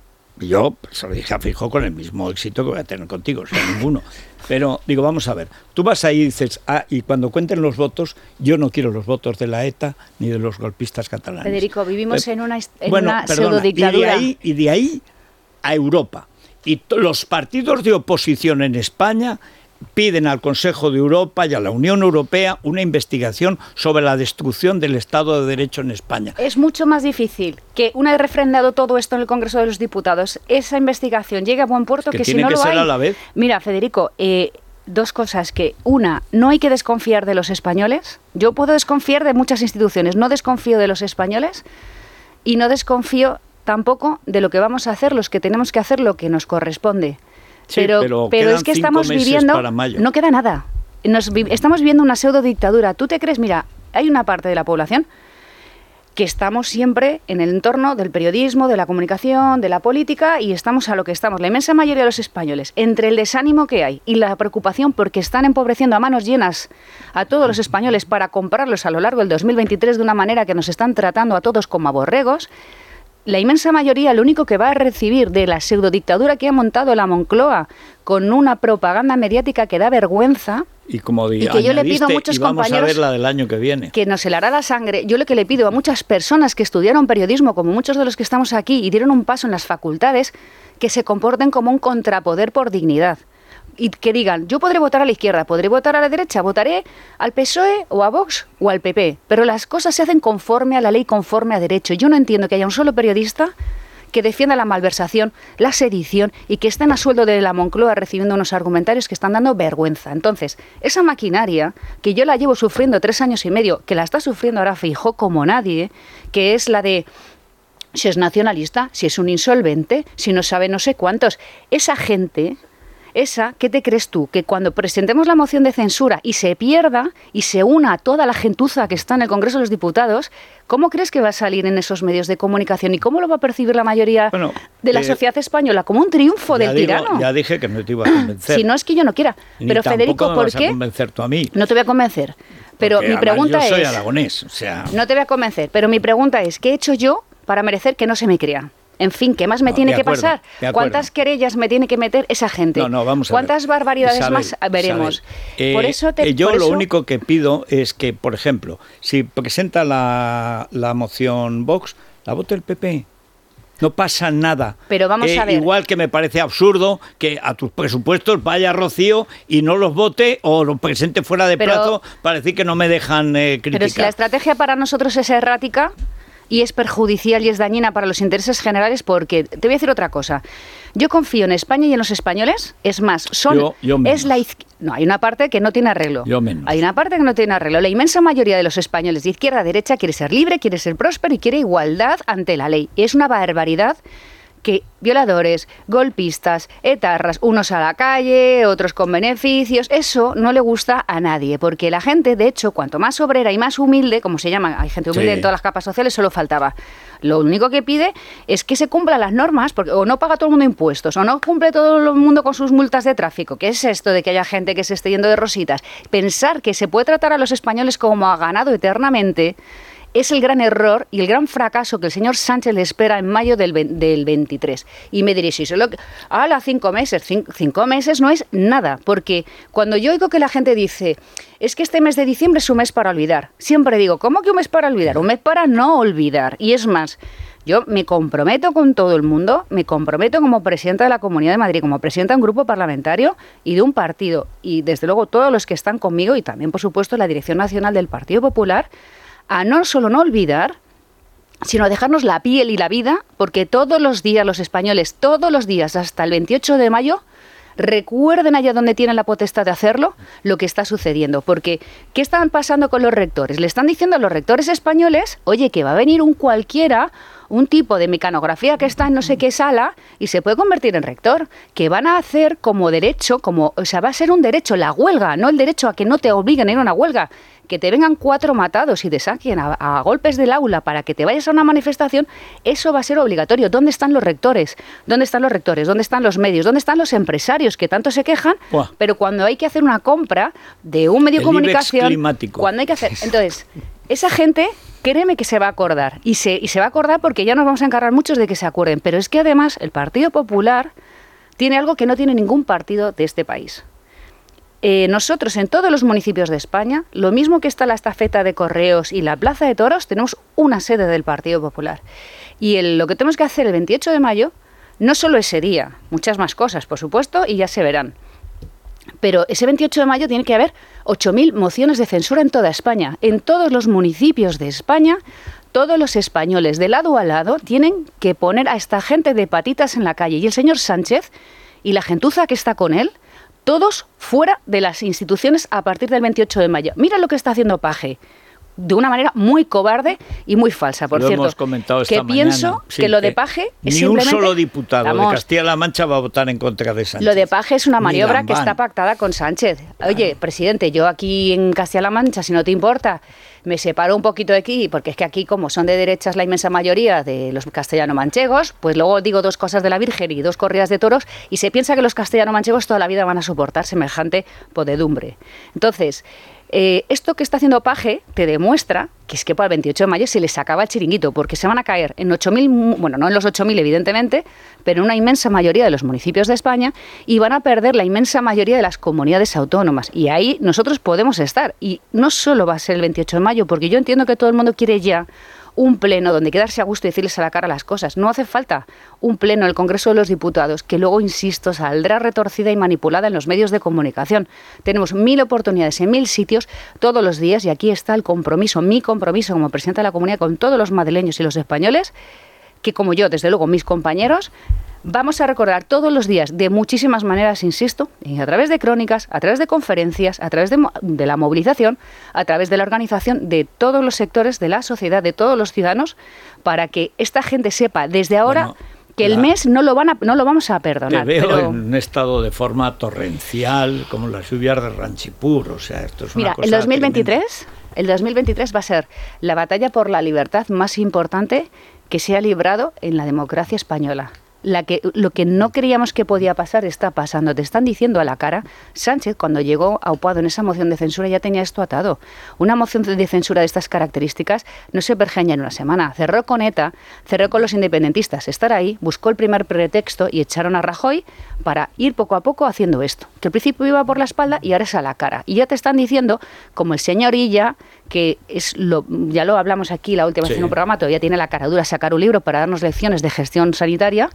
yo se lo dije a Feijóo con el mismo éxito que voy a tener contigo, o sea, ninguno. Pero digo, vamos a ver, tú vas ahí y dices, ah, y cuando cuenten los votos, yo no quiero los votos de la ETA ni de los golpistas catalanes. Federico, vivimos en una, en bueno, una perdona, pseudodictadura. Y de ahí, y de ahí a Europa. Y t- los partidos de oposición en España piden al Consejo de Europa y a la Unión Europea una investigación sobre la destrucción del Estado de Derecho en España. Es mucho más difícil que, una vez refrendado todo esto en el Congreso de los Diputados, esa investigación llegue a buen puerto, que, que tiene si no que lo ser hay... a la vez. Mira, Federico, eh, dos cosas que... Una, no hay que desconfiar de los españoles. Yo puedo desconfiar de muchas instituciones, no desconfío de los españoles y no desconfío tampoco de lo que vamos a hacer, los que tenemos que hacer lo que nos corresponde. Sí, pero pero, pero es que estamos viviendo, no queda nada. Nos vi, estamos viviendo una pseudo dictadura. ¿Tú te crees? Mira, hay una parte de la población que estamos siempre en el entorno del periodismo, de la comunicación, de la política, y estamos a lo que estamos. La inmensa mayoría de los españoles, entre el desánimo que hay y la preocupación porque están empobreciendo a manos llenas a todos los españoles para comprarlos a lo largo del dos mil veintitrés de una manera que nos están tratando a todos como a borregos, la inmensa mayoría lo único que va a recibir de la pseudodictadura que ha montado la Moncloa con una propaganda mediática que da vergüenza. Y como y que yo le pido a muchos y vamos compañeros a ver la del año que viene, que nos helará la sangre. Yo lo que le pido a muchas personas que estudiaron periodismo, como muchos de los que estamos aquí y dieron un paso en las facultades, que se comporten como un contrapoder por dignidad. Y que digan, yo podré votar a la izquierda, podré votar a la derecha, votaré al P S O E o a Vox o al P P, pero las cosas se hacen conforme a la ley, conforme a derecho. Yo no entiendo que haya un solo periodista que defienda la malversación, la sedición y que estén a sueldo de la Moncloa recibiendo unos argumentarios que están dando vergüenza. Entonces, esa maquinaria, que yo la llevo sufriendo tres años y medio, que la está sufriendo ahora Feijóo como nadie, que es la de si es nacionalista, si es un insolvente, si no sabe no sé cuántos, esa gente... Esa, ¿qué te crees tú? Que cuando presentemos la moción de censura y se pierda y se una a toda la gentuza que está en el Congreso de los Diputados, ¿cómo crees que va a salir en esos medios de comunicación? ¿Y cómo lo va a percibir la mayoría bueno, de la eh, sociedad española? Como un triunfo del digo, tirano. Ya dije que no te iba a convencer. Si no es que yo no quiera. Ni pero Federico, me ¿por vas qué? A convencer tú a mí. No te voy a convencer. Pero Porque, mi pregunta además, yo soy es... aragonés, o sea... No te voy a convencer, pero mi pregunta es, ¿qué he hecho yo para merecer que no se me crea? En fin, ¿qué más me no, tiene acuerdo, que pasar? ¿Cuántas querellas me tiene que meter esa gente? No, no, vamos a ¿Cuántas ver. barbaridades Isabel, más veremos? Eh, por eso te, yo por lo eso... único que pido es que, por ejemplo, si presenta la, la moción Vox, la vote el P P. No pasa nada. Pero vamos eh, a ver. Igual que me parece absurdo que a tus presupuestos vaya Rocío y no los vote o los presente fuera de pero, plazo para decir que no me dejan eh, criticar. Pero si la estrategia para nosotros es errática y es perjudicial y es dañina para los intereses generales, porque te voy a decir otra cosa. Yo confío en España y en los españoles. Es más, son yo, yo es la izqu- no, hay una parte que no tiene arreglo. Yo menos. Hay una parte que no tiene arreglo. La inmensa mayoría de los españoles de izquierda a derecha quiere ser libre, quiere ser próspero y quiere igualdad ante la ley. Y es una barbaridad que violadores, golpistas, etarras, unos a la calle, otros con beneficios, eso no le gusta a nadie, porque la gente, de hecho, cuanto más obrera y más humilde, como se llama, hay gente humilde sí. en todas las capas sociales, solo faltaba. Lo único que pide es que se cumplan las normas, porque o no paga todo el mundo impuestos, o no cumple todo el mundo con sus multas de tráfico. ¿Qué es esto de que haya gente que se esté yendo de rositas? Pensar que se puede tratar a los españoles como a ganado eternamente es el gran error y el gran fracaso que el señor Sánchez le espera en mayo del, del veintitrés. Y me diréis, si solo... ¡Hala, cinco meses! Cinco, cinco meses no es nada, porque cuando yo oigo que la gente dice, es que este mes de diciembre es un mes para olvidar, siempre digo, ¿cómo que un mes para olvidar? Un mes para no olvidar. Y es más, yo me comprometo con todo el mundo, me comprometo como presidenta de la Comunidad de Madrid, como presidenta de un grupo parlamentario y de un partido, y desde luego todos los que están conmigo, y también, por supuesto, la Dirección Nacional del Partido Popular, a no solo no olvidar, sino a dejarnos la piel y la vida, porque todos los días los españoles, todos los días hasta el veintiocho de mayo, recuerden allá donde tienen la potestad de hacerlo lo que está sucediendo. Porque, ¿qué están pasando con los rectores? Le están diciendo a los rectores españoles, oye, que va a venir un cualquiera, un tipo de mecanografía que está en no sé qué sala y se puede convertir en rector, que van a hacer como derecho, como, o sea, va a ser un derecho la huelga, no el derecho a que no te obliguen a ir a una huelga, que te vengan cuatro matados y te saquen a, a golpes del aula para que te vayas a una manifestación, eso va a ser obligatorio. ¿Dónde están los rectores? ¿Dónde están los rectores? ¿Dónde están los medios? ¿Dónde están los empresarios que tanto se quejan? Buah. Pero cuando hay que hacer una compra de un medio de comunicación, cuando hay que hacer, entonces, esa gente, créeme que se va a acordar, y se, y se va a acordar porque ya nos vamos a encargar muchos de que se acuerden, pero es que además el Partido Popular tiene algo que no tiene ningún partido de este país. Eh, nosotros en todos los municipios de España, lo mismo que está la estafeta de correos y la plaza de toros, tenemos una sede del Partido Popular. Y el, lo que tenemos que hacer el veintiocho de mayo, no solo ese día, muchas más cosas, por supuesto, y ya se verán. Pero ese veintiocho de mayo tiene que haber ocho mil mociones de censura en toda España. En todos los municipios de España, todos los españoles de lado a lado tienen que poner a esta gente de patitas en la calle. Y el señor Sánchez y la gentuza que está con él, todos fuera de las instituciones a partir del veintiocho de mayo. Mira lo que está haciendo Paje. de una manera muy cobarde y muy falsa, por lo cierto. Hemos comentado esta que mañana. pienso Sí, que lo de que Paje es ni simplemente... un solo diputado Vamos, de Castilla-La Mancha va a votar en contra de Sánchez. Lo de Paje es una maniobra Ni que Lambán. está pactada con Sánchez. Oye, claro. Presidente, yo aquí en Castilla-La Mancha, si no te importa, me separo un poquito de aquí, porque es que aquí, como son de derechas la inmensa mayoría de los castellano-manchegos, pues luego digo dos cosas de la Virgen y dos corridas de toros, y se piensa que los castellano-manchegos toda la vida van a soportar semejante podedumbre. Entonces... Eh, esto que está haciendo Paje te demuestra que es que para el veintiocho de mayo se les acaba el chiringuito, porque se van a caer en ocho mil, bueno, no en los ocho mil evidentemente, pero en una inmensa mayoría de los municipios de España, y van a perder la inmensa mayoría de las comunidades autónomas. Y ahí nosotros podemos estar. Y no solo va a ser el veintiocho de mayo, porque yo entiendo que todo el mundo quiere ya un pleno donde quedarse a gusto y decirles a la cara las cosas. No hace falta un pleno en el Congreso de los Diputados que luego, insisto, saldrá retorcida y manipulada en los medios de comunicación. Tenemos mil oportunidades en mil sitios todos los días, y aquí está el compromiso, mi compromiso como presidenta de la comunidad con todos los madrileños y los españoles, que como yo, desde luego, mis compañeros, vamos a recordar todos los días, de muchísimas maneras, insisto, a través de crónicas, a través de conferencias, a través de, de la movilización, a través de la organización de todos los sectores de la sociedad, de todos los ciudadanos, para que esta gente sepa desde ahora bueno, que el la, mes no lo van a, no lo vamos a perdonar. Te veo pero... en un estado de forma torrencial, como las lluvias de Ranchipur, o sea, esto es una Mira, cosa el dos mil veintitrés, tremenda. El dos mil veintitrés va a ser la batalla por la libertad más importante que se ha librado en la democracia española. La que, lo que no creíamos que podía pasar está pasando. Te están diciendo a la cara. Sánchez, cuando llegó aupado en esa moción de censura, ya tenía esto atado. Una moción de censura de estas características no se pergeña en una semana. Cerró con ETA, cerró con los independentistas. Estar ahí, buscó el primer pretexto y echaron a Rajoy para ir poco a poco haciendo esto. Que al principio iba por la espalda y ahora es a la cara. Y ya te están diciendo, como el señor Illa, que es lo, ya lo hablamos aquí la última vez sí. en un programa, todavía tiene la cara dura sacar un libro para darnos lecciones de gestión sanitaria.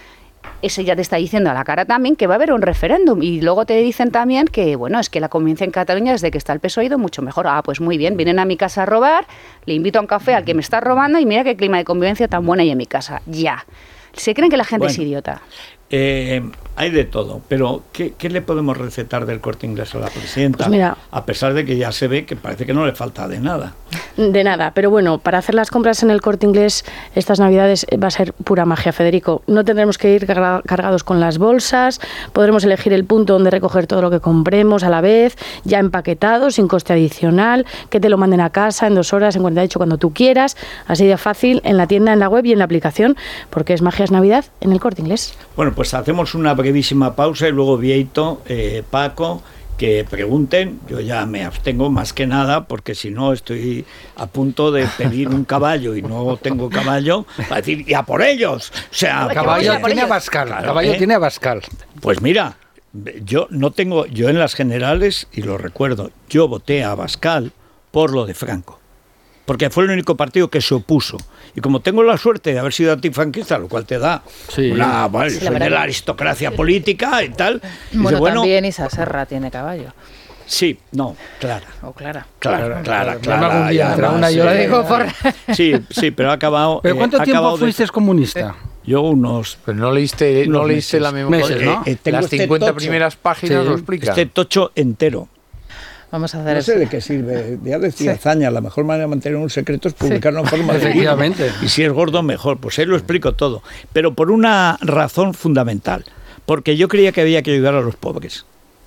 Ese ya te está diciendo a la cara también que va a haber un referéndum, y luego te dicen también que, bueno, es que la convivencia en Cataluña desde que está el P S O E ha ido mucho mejor. Ah, pues muy bien, vienen a mi casa a robar, le invito a un café al que me está robando y mira qué clima de convivencia tan buena hay en mi casa. Ya. Se creen que la gente bueno, es idiota. Eh, hay de todo, pero ¿qué, ¿qué le podemos recetar del Corte Inglés a la presidenta? Pues mira, a pesar de que ya se ve que parece que no le falta de nada. De nada, pero bueno, para hacer las compras en el Corte Inglés estas Navidades va a ser pura magia, Federico. No tendremos que ir cargados con las bolsas, podremos elegir el punto donde recoger todo lo que compremos a la vez, ya empaquetado, sin coste adicional, que te lo manden a casa en dos horas, en cuarenta y ocho, cuando tú quieras, así de fácil, en la tienda, en la web y en la aplicación, porque es magia, es Navidad en el Corte Inglés. Bueno, pues hacemos una brevísima pausa y luego Vieito, eh, Paco, que pregunten. Yo ya me abstengo más que nada, porque si no estoy a punto de pedir un caballo y no tengo caballo, para decir, ¡y a por ellos! O sea, caballo tiene Abascal, claro, caballo ¿eh? tiene Abascal. Pues mira, yo no tengo, yo en las generales, y lo recuerdo, yo voté a Abascal por lo de Franco, porque fue el único partido que se opuso. Y como tengo la suerte de haber sido antifranquista, lo cual te da sí. una... Bueno, sí, soy de la aristocracia política y tal. Bueno, dice, bueno, también Isa Serra tiene caballo. Sí, no, Clara. O Clara. Clara, Clara, Clara. Clara día, ya, una yo lo digo por... Sí, sí, pero ha acabado... ¿Pero cuánto eh, tiempo fuiste de... comunista? Yo unos... Pero no leíste, unos no leíste la memoria, meses, ¿no? Eh, eh, Las este cincuenta tocho. primeras páginas sí. lo explican. Este tocho entero. Vamos a hacer no sé eso. de qué sirve. Ya decía sí. Zaña, la mejor manera de mantener un secreto es publicarlo sí. en forma de efectivamente. libro. Y si es gordo, mejor. Pues ahí lo explico todo. Pero por una razón fundamental. Porque yo creía que había que ayudar a los pobres.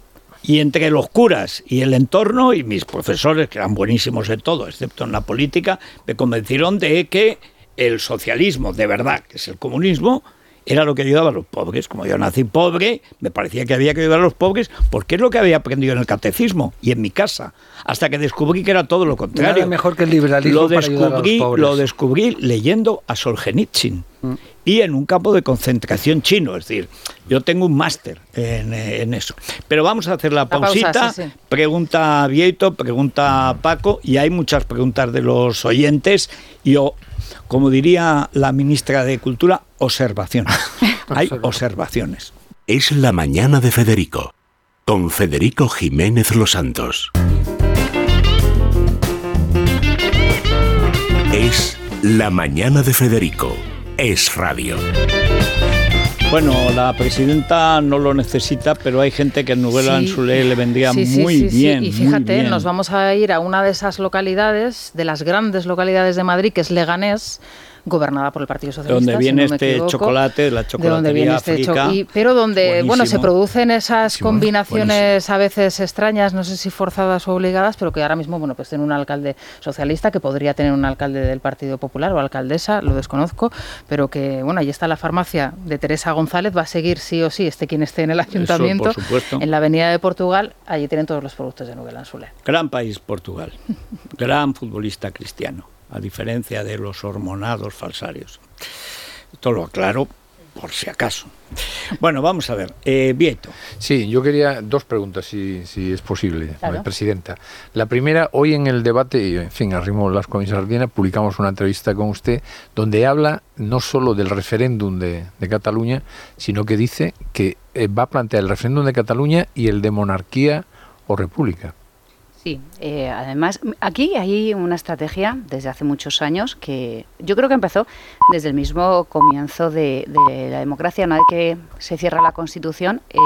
Y entre los curas y el entorno, y mis profesores, que eran buenísimos en todo, excepto en la política, me convencieron de que el socialismo, de verdad, que es el comunismo, era lo que ayudaba a los pobres. Como yo nací pobre, me parecía que había que ayudar a los pobres, porque es lo que había aprendido en el catecismo y en mi casa, hasta que descubrí que era todo lo contrario. Nada mejor que el liberalismo lo para descubrí, ayudar a los pobres. Lo descubrí leyendo a Solzhenitsyn mm. y en un campo de concentración chino. Es decir, yo tengo un máster en, en eso. Pero vamos a hacer la pausita. La pausa, sí, sí. Pregunta Vieito, pregunta Paco, y hay muchas preguntas de los oyentes. Y o, como diría la ministra de Cultura, observaciones. Hay observaciones. Es la mañana de Federico, con Federico Jiménez Los Santos. Es la mañana de Federico. Es radio. Bueno, la presidenta no lo necesita, pero hay gente que en Nouvelle Sí. Ansoulé le vendría Sí, sí, muy sí, sí. bien. Y muy fíjate, bien. nos vamos a ir a una de esas localidades, de las grandes localidades de Madrid, que es Leganés, gobernada por el Partido Socialista. Donde viene si no me este equivoco. chocolate, de la De donde chocolatería viene este África. cho- y- pero donde, bueno, se Buenísimo. producen esas Buenísimo, combinaciones a veces extrañas, no sé si forzadas o obligadas, pero que ahora mismo, bueno, pues tiene un alcalde socialista, que podría tener un alcalde del Partido Popular o alcaldesa, lo desconozco, pero que, bueno, ahí está la farmacia de Teresa González, va a seguir sí o sí, esté quien esté en el ayuntamiento, por supuesto. en la avenida de Portugal, allí tienen todos los productos de Nouvelle Ansoulé. Gran país Portugal, gran futbolista cristiano, a diferencia de los hormonados falsarios. Esto lo aclaro por si acaso. Bueno, vamos a ver. Eh, Vieto. Sí, yo quería dos preguntas, si, si es posible, Claro. Presidenta. La primera, hoy en el debate, y en fin, arrimó las con sardina, publicamos una entrevista con usted donde habla no solo del referéndum de, de Cataluña, sino que dice que eh, va a plantear el referéndum de Cataluña y el de monarquía o república. Sí, eh, además aquí hay una estrategia desde hace muchos años que yo creo que empezó desde el mismo comienzo de, de la democracia. Una vez que se cierra la Constitución, eh,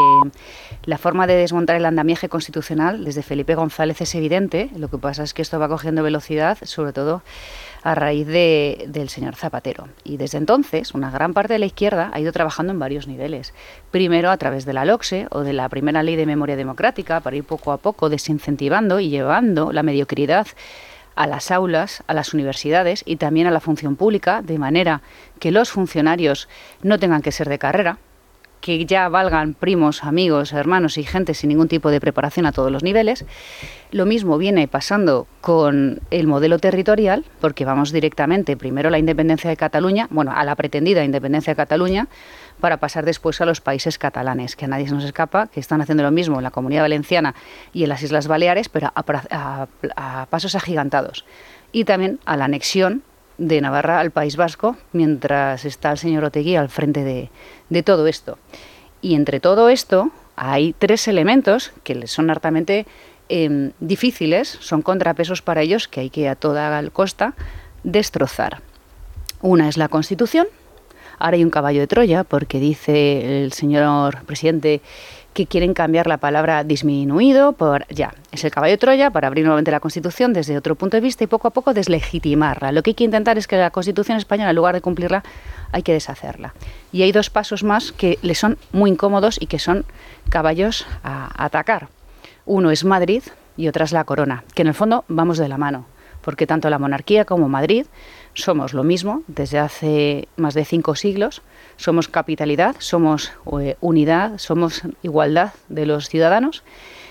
la forma de desmontar el andamiaje constitucional desde Felipe González es evidente. Lo que pasa es que esto va cogiendo velocidad, sobre todo a raíz de, del señor Zapatero. Y desde entonces, una gran parte de la izquierda ha ido trabajando en varios niveles. Primero a través de la LOCSE o de la primera ley de memoria democrática, para ir poco a poco desincentivando y llevando la mediocridad a las aulas, a las universidades y también a la función pública, de manera que los funcionarios no tengan que ser de carrera, que ya valgan primos, amigos, hermanos y gente sin ningún tipo de preparación a todos los niveles. Lo mismo viene pasando con el modelo territorial, porque vamos directamente primero a la independencia de Cataluña, bueno, a la pretendida independencia de Cataluña, para pasar después a los países catalanes, que a nadie se nos escapa, que están haciendo lo mismo en la Comunidad Valenciana y en las Islas Baleares, pero a, a, a pasos agigantados. Y también a la anexión de Navarra al País Vasco, mientras está el señor Otegi al frente de, de todo esto. Y entre todo esto hay tres elementos que les son hartamente eh, difíciles, son contrapesos para ellos que hay que a toda costa destrozar. Una es la Constitución. Ahora hay un caballo de Troya porque dice el señor presidente que quieren cambiar la palabra disminuido por ya. Es el caballo de Troya para abrir nuevamente la Constitución desde otro punto de vista y poco a poco deslegitimarla. Lo que hay que intentar es que la Constitución española, en lugar de cumplirla, hay que deshacerla. Y hay dos pasos más que le son muy incómodos y que son caballos a atacar. Uno es Madrid y otra es la corona, que en el fondo vamos de la mano, porque tanto la monarquía como Madrid somos lo mismo desde hace más de cinco siglos. Somos capitalidad, somos eh, unidad, somos igualdad de los ciudadanos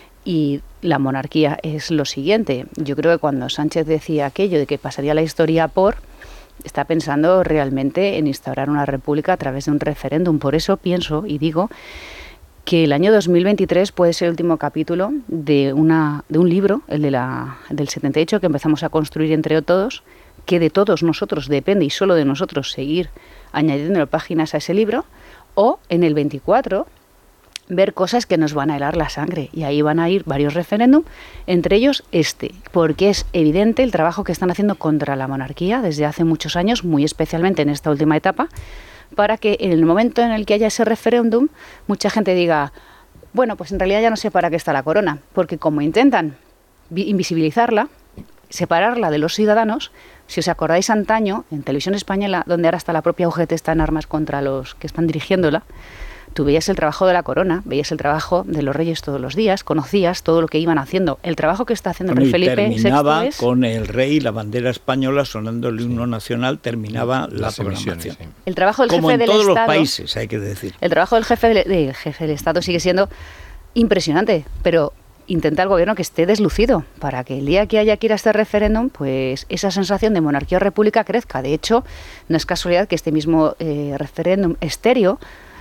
y la monarquía es lo siguiente. Yo creo que cuando Sánchez decía aquello de que pasaría la historia por, está pensando realmente en instaurar una república a través de un referéndum. Por eso pienso y digo que el año dos mil veintitrés puede ser el último capítulo de, una, de un libro, el de la, del setenta y ocho, que empezamos a construir entre todos, que de todos nosotros depende y solo de nosotros seguir añadiendo páginas a ese libro, o en el veinticuatro ver cosas que nos van a helar la sangre, y ahí van a ir varios referéndum, entre ellos este, porque es evidente el trabajo que están haciendo contra la monarquía desde hace muchos años, muy especialmente en esta última etapa, para que en el momento en el que haya ese referéndum mucha gente diga, bueno, pues en realidad ya no sé para qué está la corona, porque como intentan invisibilizarla, separarla de los ciudadanos. Si os acordáis antaño, en Televisión Española, donde ahora está la propia U G T, está en armas contra los que están dirigiéndola, tú veías el trabajo de la corona, veías el trabajo de los reyes todos los días, conocías todo lo que iban haciendo. El trabajo que está haciendo el rey Felipe terminaba sexto es... con el rey y la bandera española sonando el himno nacional, terminaba la programación. Sí. El trabajo del Como jefe en del todos Estado, los países, hay que decir. El trabajo del jefe del, del jefe del Estado sigue siendo impresionante, pero intenta el gobierno que esté deslucido para que el día que haya que ir a este referéndum, pues esa sensación de monarquía o república crezca. De hecho, no es casualidad que este mismo eh, referéndum estéreo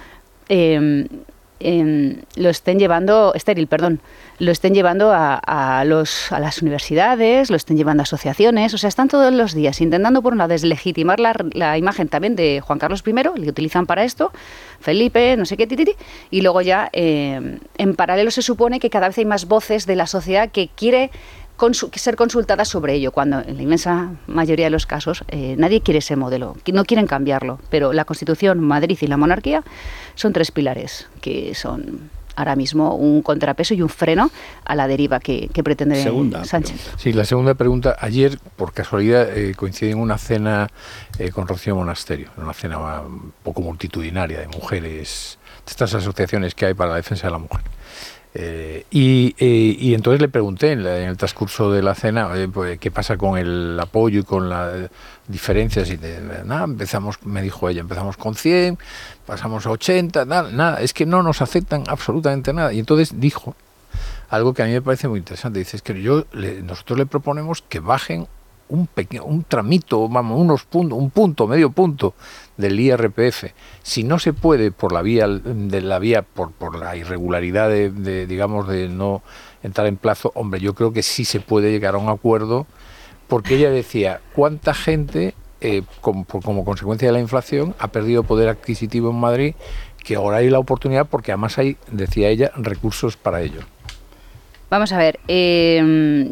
eh, eh, lo estén llevando, estéril, perdón, lo estén llevando a, a, los, a las universidades, lo estén llevando a asociaciones, o sea, están todos los días intentando por un lado deslegitimar la, la imagen también de Juan Carlos primero, el que utilizan para esto, Felipe, no sé qué, tititi, y luego ya eh, en paralelo se supone que cada vez hay más voces de la sociedad que quiere consu- ser consultada sobre ello, cuando en la inmensa mayoría de los casos eh, nadie quiere ese modelo, que no quieren cambiarlo, pero la Constitución, Madrid y la monarquía son tres pilares que son ahora mismo un contrapeso y un freno a la deriva que, que pretende segunda Sánchez. Pregunta. Sí, la segunda pregunta. Ayer, por casualidad, eh, coincidí en una cena eh, con Rocío Monasterio, una cena un poco multitudinaria de mujeres, de estas asociaciones que hay para la defensa de la mujer. Eh, y, eh, y entonces le pregunté en, la, en el transcurso de la cena eh, pues, qué pasa con el apoyo y con las diferencias y de, de, nada, empezamos, me dijo ella, empezamos con cien, pasamos a ochenta, nada, nada, es que no nos aceptan absolutamente nada. Y entonces dijo algo que a mí me parece muy interesante, dice, es que yo le, nosotros le proponemos que bajen un pequeño, un tramito, vamos, unos puntos, un punto, medio punto del I R P F. Si no se puede por la vía de la vía por, por la irregularidad de, de digamos de no entrar en plazo, hombre, yo creo que sí se puede llegar a un acuerdo, porque ella decía cuánta gente eh, como, por, como consecuencia de la inflación ha perdido poder adquisitivo en Madrid, que ahora hay la oportunidad porque además hay, decía ella, recursos para ello. Vamos a ver, eh,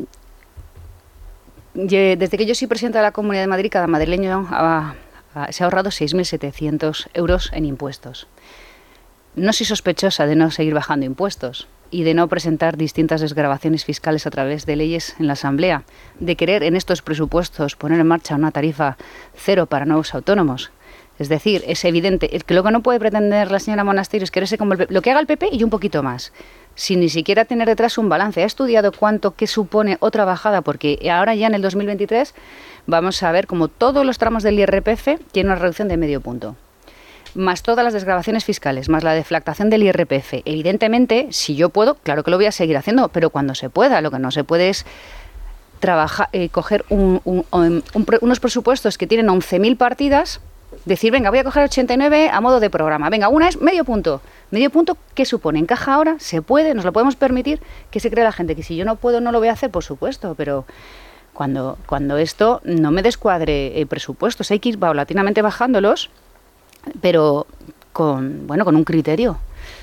desde que yo soy presidenta de la Comunidad de Madrid, cada madrileño ha, ha, se ha ahorrado seis mil setecientos euros en impuestos. No soy sospechosa de no seguir bajando impuestos y de no presentar distintas desgravaciones fiscales a través de leyes en la Asamblea, de querer en estos presupuestos poner en marcha una tarifa cero para nuevos autónomos. Es decir, es evidente, el que lo que no puede pretender la señora Monasterio es quererse como el P P, lo que haga el P P y un poquito más, sin ni siquiera tener detrás un balance. ¿Ha estudiado cuánto qué supone otra bajada? Porque ahora ya en el dos mil veintitrés vamos a ver como todos los tramos del I R P F tienen una reducción de medio punto. Más todas las desgravaciones fiscales, más la deflactación del I R P F. Evidentemente, si yo puedo, claro que lo voy a seguir haciendo, pero cuando se pueda. Lo que no se puede es trabajar, eh, coger un, un, un, un, unos presupuestos que tienen once mil partidas, decir, venga, voy a coger ochenta y nueve a modo de programa. Venga, una es medio punto. Medio punto, ¿qué supone? ¿Encaja ahora? ¿Se puede? ¿Nos lo podemos permitir? ¿Qué se cree la gente? Que si yo no puedo, no lo voy a hacer, por supuesto, pero cuando, cuando esto no me descuadre eh, presupuestos, hay que ir paulatinamente bajándolos, pero con, bueno, con un criterio.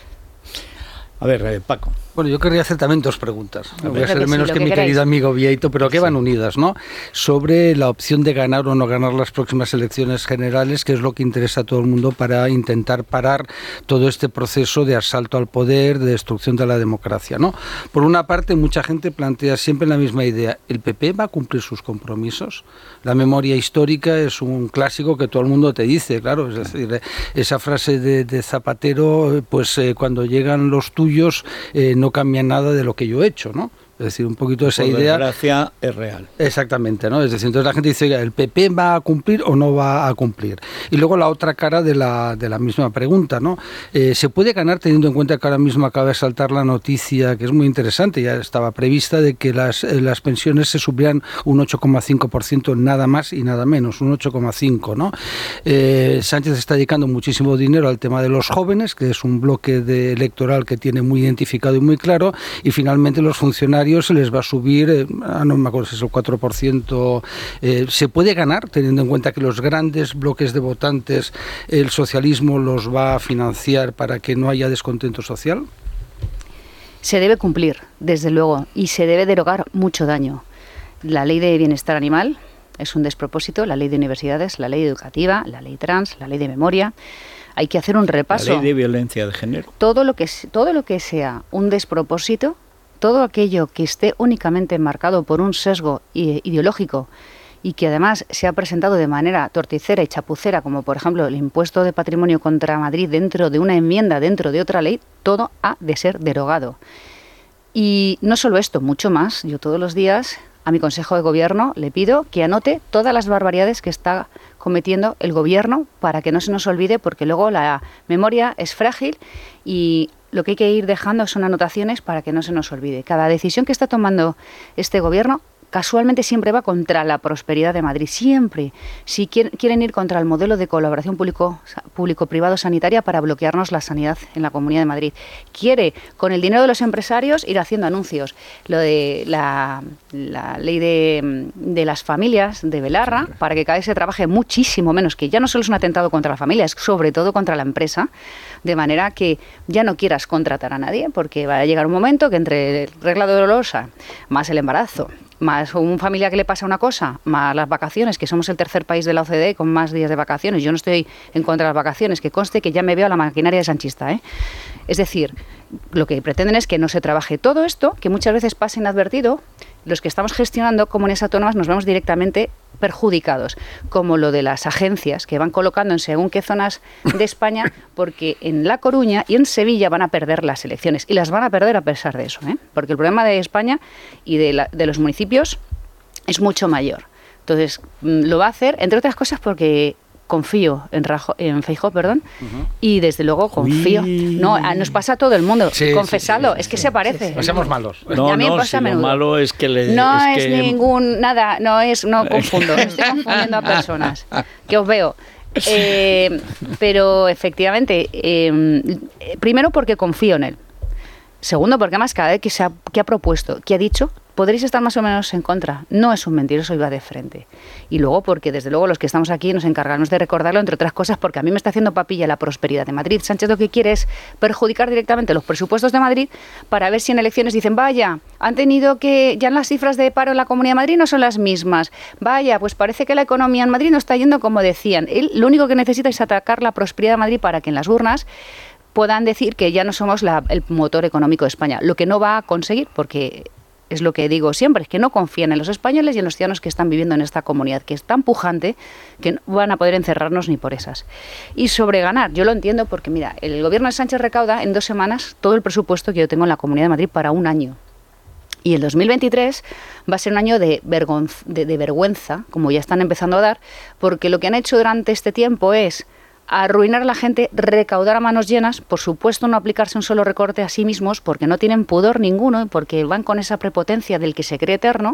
A ver, eh, Paco. Bueno, yo querría hacer también dos preguntas. No voy a ser menos sí, que, que mi queráis. querido amigo Vieito, pero que sí. van unidas, ¿no? Sobre la opción de ganar o no ganar las próximas elecciones generales, que es lo que interesa a todo el mundo para intentar parar todo este proceso de asalto al poder, de destrucción de la democracia, ¿no? Por una parte, mucha gente plantea siempre la misma idea. ¿El P P va a cumplir sus compromisos? La memoria histórica es un clásico que todo el mundo te dice, claro. Es decir, esa frase de, de Zapatero, pues eh, cuando llegan los tuyos, eh, no cambia nada de lo que yo he hecho, ¿no? Es decir, un poquito esa Por idea... desgracia es real. Exactamente, ¿no? Es decir, entonces la gente dice, oiga, ¿el P P va a cumplir o no va a cumplir? Y luego la otra cara de la, de la misma pregunta, ¿no? Eh, ¿Se puede ganar teniendo en cuenta que ahora mismo acaba de saltar la noticia, que es muy interesante, ya estaba prevista, de que las, eh, las pensiones se subirán un ocho coma cinco por ciento nada más y nada menos, un ocho coma cinco por ciento, ¿no? Eh, Sánchez está dedicando muchísimo dinero al tema de los jóvenes, que es un bloque de electoral que tiene muy identificado y muy claro, y finalmente los funcionarios se les va a subir, eh, no me acuerdo si es el cuatro por ciento. Eh, ¿Se puede ganar teniendo en cuenta que los grandes bloques de votantes el socialismo los va a financiar para que no haya descontento social? Se debe cumplir, desde luego, y se debe derogar mucho daño. La ley de bienestar animal es un despropósito, la ley de universidades, la ley educativa, la ley trans, la ley de memoria. Hay que hacer un repaso. La ley de violencia de género. Todo lo que, todo lo que sea un despropósito, todo aquello que esté únicamente marcado por un sesgo ideológico y que además se ha presentado de manera torticera y chapucera, como por ejemplo el impuesto de patrimonio contra Madrid dentro de una enmienda, dentro de otra ley, todo ha de ser derogado. Y no solo esto, mucho más. Yo todos los días a mi Consejo de Gobierno le pido que anote todas las barbaridades que está cometiendo el Gobierno para que no se nos olvide, porque luego la memoria es frágil y lo que hay que ir dejando son anotaciones para que no se nos olvide. Cada decisión que está tomando este Gobierno casualmente siempre va contra la prosperidad de Madrid, siempre. Si quieren ir contra el modelo de colaboración público, público-privado sanitaria para bloquearnos la sanidad en la Comunidad de Madrid. Quiere, con el dinero de los empresarios, ir haciendo anuncios. Lo de la, la ley de, de las familias de Belarra, para que cada vez se trabaje muchísimo menos, que ya no solo es un atentado contra la familia, es sobre todo contra la empresa, de manera que ya no quieras contratar a nadie, porque va a llegar un momento que entre regla dolorosa, más el embarazo, más un familiar que le pasa una cosa, más las vacaciones, que somos el tercer país de la O C D E con más días de vacaciones. Yo no estoy en contra de las vacaciones, que conste que ya me veo a la maquinaria de sanchista, ¿eh? Es decir, lo que pretenden es que no se trabaje todo esto, que muchas veces pasa inadvertido. Los que estamos gestionando comunidades autónomas nos vemos directamente perjudicados, como lo de las agencias que van colocando en según qué zonas de España, porque en La Coruña y en Sevilla van a perder las elecciones, y las van a perder a pesar de eso, ¿eh? Porque el problema de España y de, la, de los municipios es mucho mayor. Entonces, lo va a hacer, entre otras cosas, porque confío en, Rajo, en Feijóo, perdón, uh-huh. y desde luego confío. Uy. No, nos pasa a todo el mundo. Sí, confesadlo, sí, sí, sí, es que sí, se parece. Sí, sí. No seamos malos. No, no, si lo malo es que le... No es, es que... ningún... Nada, no es... No confundo, estoy confundiendo a personas. Que os veo. Eh, pero efectivamente, eh, primero porque confío en él. Segundo, porque además cada vez que, se ha, que ha propuesto, que ha dicho, podréis estar más o menos en contra. No es un mentiroso y va de frente. Y luego porque, desde luego, los que estamos aquí nos encargamos de recordarlo, entre otras cosas, porque a mí me está haciendo papilla la prosperidad de Madrid. Sánchez lo que quiere es perjudicar directamente los presupuestos de Madrid para ver si en elecciones dicen, vaya, han tenido que, ya las cifras de paro en la Comunidad de Madrid no son las mismas. Vaya, pues parece que la economía en Madrid no está yendo como decían. Él lo único que necesita es atacar la prosperidad de Madrid para que en las urnas puedan decir que ya no somos la, el motor económico de España, lo que no va a conseguir, porque es lo que digo siempre, es que no confían en los españoles y en los ciudadanos que están viviendo en esta comunidad, que es tan pujante que no van a poder encerrarnos ni por esas. Y sobre ganar, yo lo entiendo porque, mira, el gobierno de Sánchez recauda en dos semanas todo el presupuesto que yo tengo en la Comunidad de Madrid para un año. Y el dos mil veintitrés va a ser un año de, vergonz- de, de vergüenza, como ya están empezando a dar, porque lo que han hecho durante este tiempo es arruinar a la gente, recaudar a manos llenas, por supuesto no aplicarse un solo recorte a sí mismos, porque no tienen pudor ninguno, porque van con esa prepotencia del que se cree eterno,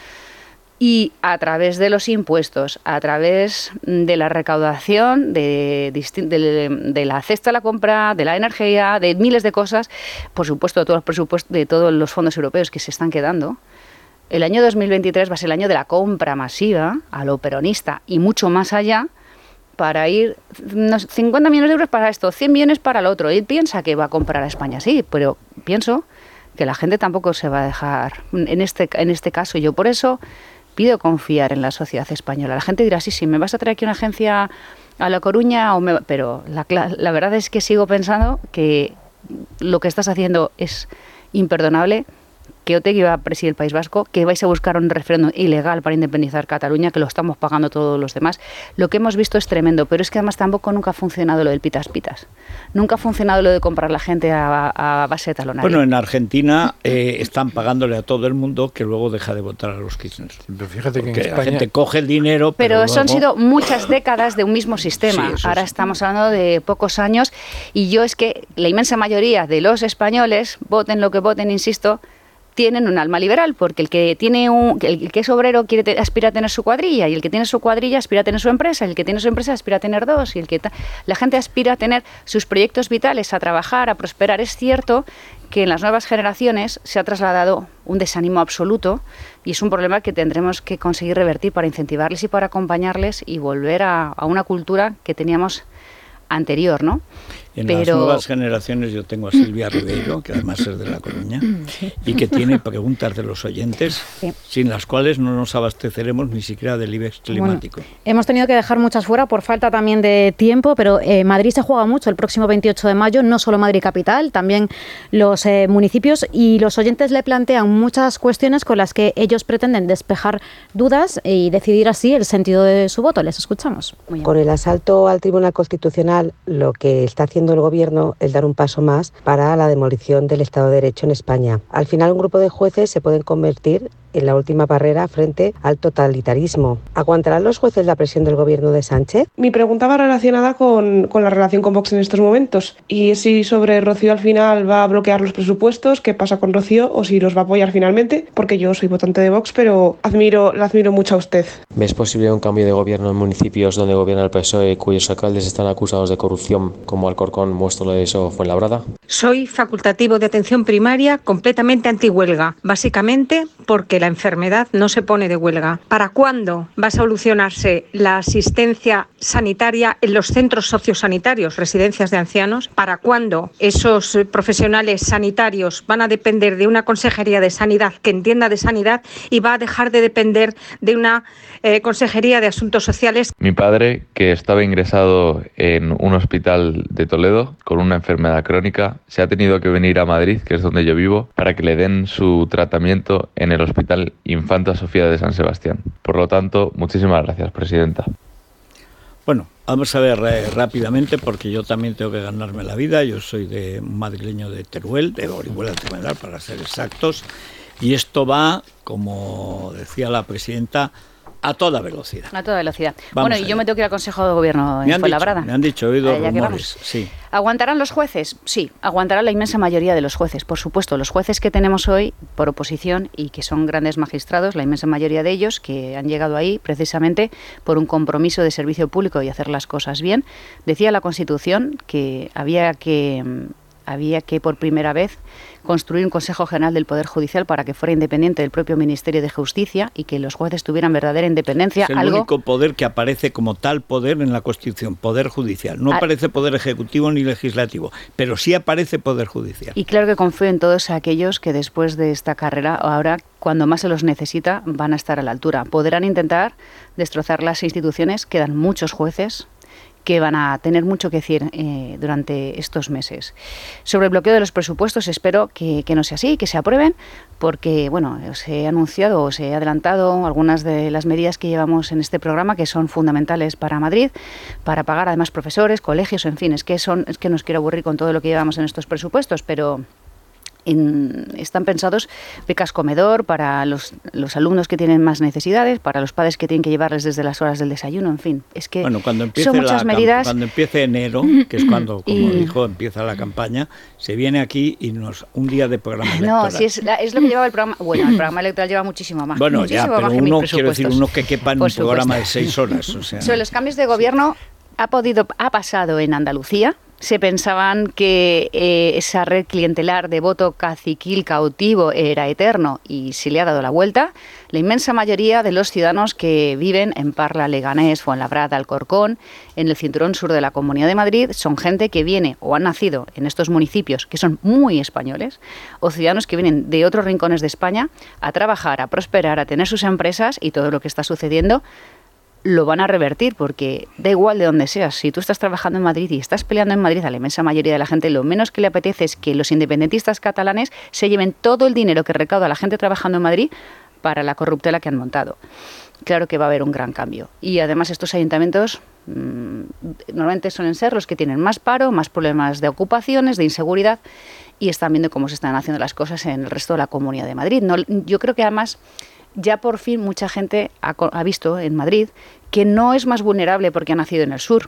y a través de los impuestos, a través de la recaudación, de, de, de, de la cesta de la compra, de la energía, de miles de cosas, por supuesto de todos los presupuestos, de todos los fondos europeos que se están quedando. El año dos mil veintitrés va a ser el año de la compra masiva a lo peronista y mucho más allá, para ir unos cincuenta millones de euros para esto, cien millones para lo otro. Él piensa que va a comprar a España, sí, pero pienso que la gente tampoco se va a dejar en este, en este caso. Yo por eso pido confiar en la sociedad española. La gente dirá, sí, sí, me vas a traer aquí una agencia a La Coruña, o me... pero la, la verdad es que sigo pensando que lo que estás haciendo es imperdonable, que Otegi va a presidir el País Vasco, que vais a buscar un referéndum ilegal para independizar Cataluña, que lo estamos pagando todos los demás. Lo que hemos visto es tremendo, pero es que además tampoco nunca ha funcionado lo del pitas pitas. Nunca ha funcionado lo de comprar la gente a, a base de talonario. Bueno, en Argentina eh, están pagándole a todo el mundo que luego deja de votar a los Kirchner. Pero fíjate que en España... la gente coge el dinero, pero, pero luego... eso han sido muchas décadas de un mismo sistema. Sí, ahora sí. Estamos hablando de pocos años, y yo es que la inmensa mayoría de los españoles, voten lo que voten, insisto, tienen un alma liberal, porque el que tiene un, el que es obrero quiere te, aspira a tener su cuadrilla, y el que tiene su cuadrilla aspira a tener su empresa, y el que tiene su empresa aspira a tener dos, y el que ta, la gente aspira a tener sus proyectos vitales, a trabajar, a prosperar. Es cierto que en las nuevas generaciones se ha trasladado un desánimo absoluto, y es un problema que tendremos que conseguir revertir para incentivarles y para acompañarles y volver a, a una cultura que teníamos anterior, ¿no? En Pero... las nuevas generaciones yo tengo a Silvia Ribeiro, que además es de La Coruña, sí. y que tiene preguntas de los oyentes, sí. sin las cuales no nos abasteceremos ni siquiera del IBEX climático. Bueno, hemos tenido que dejar muchas fuera por falta también de tiempo, pero eh, Madrid se juega mucho el próximo veintiocho de mayo, no solo Madrid capital, también los eh, municipios, y los oyentes le plantean muchas cuestiones con las que ellos pretenden despejar dudas y decidir así el sentido de su voto. Les escuchamos. Con el asalto al Tribunal Constitucional, lo que está haciendo el Gobierno es dar un paso más para la demolición del Estado de Derecho en España. Al final, un grupo de jueces se pueden convertir en la última barrera frente al totalitarismo. ¿Aguantarán los jueces la presión del Gobierno de Sánchez? Mi pregunta va relacionada con, con la relación con Vox en estos momentos, y si sobre Rocío al final va a bloquear los presupuestos, qué pasa con Rocío, o si los va a apoyar finalmente, porque yo soy votante de Vox, pero admiro, la admiro mucho a usted. ¿Ves posible un cambio de gobierno en municipios donde gobierna el P S O E, cuyos alcaldes están acusados de corrupción, como Alcorcón, Móstoles o Fuenlabrada? Soy facultativo de atención primaria completamente antihuelga, básicamente porque la enfermedad no se pone de huelga. ¿Para cuándo va a solucionarse la asistencia sanitaria en los centros sociosanitarios, residencias de ancianos? ¿Para cuándo esos profesionales sanitarios van a depender de una consejería de sanidad que entienda de sanidad y va a dejar de depender de una eh, consejería de asuntos sociales? Mi padre, que estaba ingresado en un hospital de Toledo con una enfermedad crónica, se ha tenido que venir a Madrid, que es donde yo vivo, para que le den su tratamiento en el Hospital Infanta Sofía de San Sebastián. Por lo tanto, muchísimas gracias, presidenta. Bueno, vamos a ver eh, rápidamente, porque yo también tengo que ganarme la vida. Yo soy de un madrileño de Teruel, de Orihuela de Teruel, para ser exactos, y esto va, como decía la presidenta, a toda velocidad. A toda velocidad. Vamos bueno, y yo me tengo que ir al Consejo de Gobierno me en Fuenlabrada. Me han dicho, he oído Allá rumores, sí. ¿Aguantarán los jueces? Sí, aguantará la inmensa mayoría de los jueces. Por supuesto, los jueces que tenemos hoy por oposición y que son grandes magistrados, la inmensa mayoría de ellos, que han llegado ahí precisamente por un compromiso de servicio público y hacer las cosas bien. Decía la Constitución que había que... había que por primera vez construir un Consejo General del Poder Judicial para que fuera independiente del propio Ministerio de Justicia y que los jueces tuvieran verdadera independencia. Es el algo... único poder que aparece como tal poder en la Constitución, Poder Judicial. No A... aparece Poder Ejecutivo ni Legislativo, pero sí aparece Poder Judicial. Y claro que confío en todos aquellos que después de esta carrera, ahora cuando más se los necesita, van a estar a la altura. Podrán intentar destrozar las instituciones, quedan muchos jueces que van a tener mucho que decir eh, durante estos meses. Sobre el bloqueo de los presupuestos, espero que, que no sea así, que se aprueben, porque bueno, os he anunciado, os he adelantado algunas de las medidas que llevamos en este programa que son fundamentales para Madrid, para pagar además profesores, colegios, en fin, es que, son, es que nos quiero aburrir con todo lo que llevamos en estos presupuestos, pero... En, están pensados becas comedor para los, los alumnos que tienen más necesidades, para los padres que tienen que llevarles desde las horas del desayuno, en fin, es que bueno, cuando empiece son muchas la, medidas. Cuando empiece enero, que es cuando, como y... dijo, empieza la campaña, se viene aquí y nos un día de programa electoral. No, si es, la, es lo que lleva el programa. Bueno, el programa electoral lleva muchísimo más. Bueno, muchísimo ya, pero más que uno, mis quiero decir, uno que quepa en Por un supuesto. programa de seis horas. O sea. Sobre los cambios de gobierno, ha podido, ha pasado en Andalucía. Se pensaban que eh, esa red clientelar de voto caciquil cautivo era eterno y se le ha dado la vuelta. La inmensa mayoría de los ciudadanos que viven en Parla, Leganés, Fuenlabrada, Alcorcón, en el cinturón sur de la Comunidad de Madrid, son gente que viene o han nacido en estos municipios que son muy españoles, o ciudadanos que vienen de otros rincones de España a trabajar, a prosperar, a tener sus empresas, y todo lo que está sucediendo lo van a revertir, porque da igual de dónde seas. Si tú estás trabajando en Madrid y estás peleando en Madrid, a la inmensa mayoría de la gente lo menos que le apetece es que los independentistas catalanes se lleven todo el dinero que recauda la gente trabajando en Madrid para la corruptela que han montado. Claro que va a haber un gran cambio. Y además estos ayuntamientos mmm, normalmente suelen ser los que tienen más paro, más problemas de ocupaciones, de inseguridad, y están viendo cómo se están haciendo las cosas en el resto de la Comunidad de Madrid. No, yo creo que además... ya por fin mucha gente ha, ha visto en Madrid que no es más vulnerable porque ha nacido en el sur.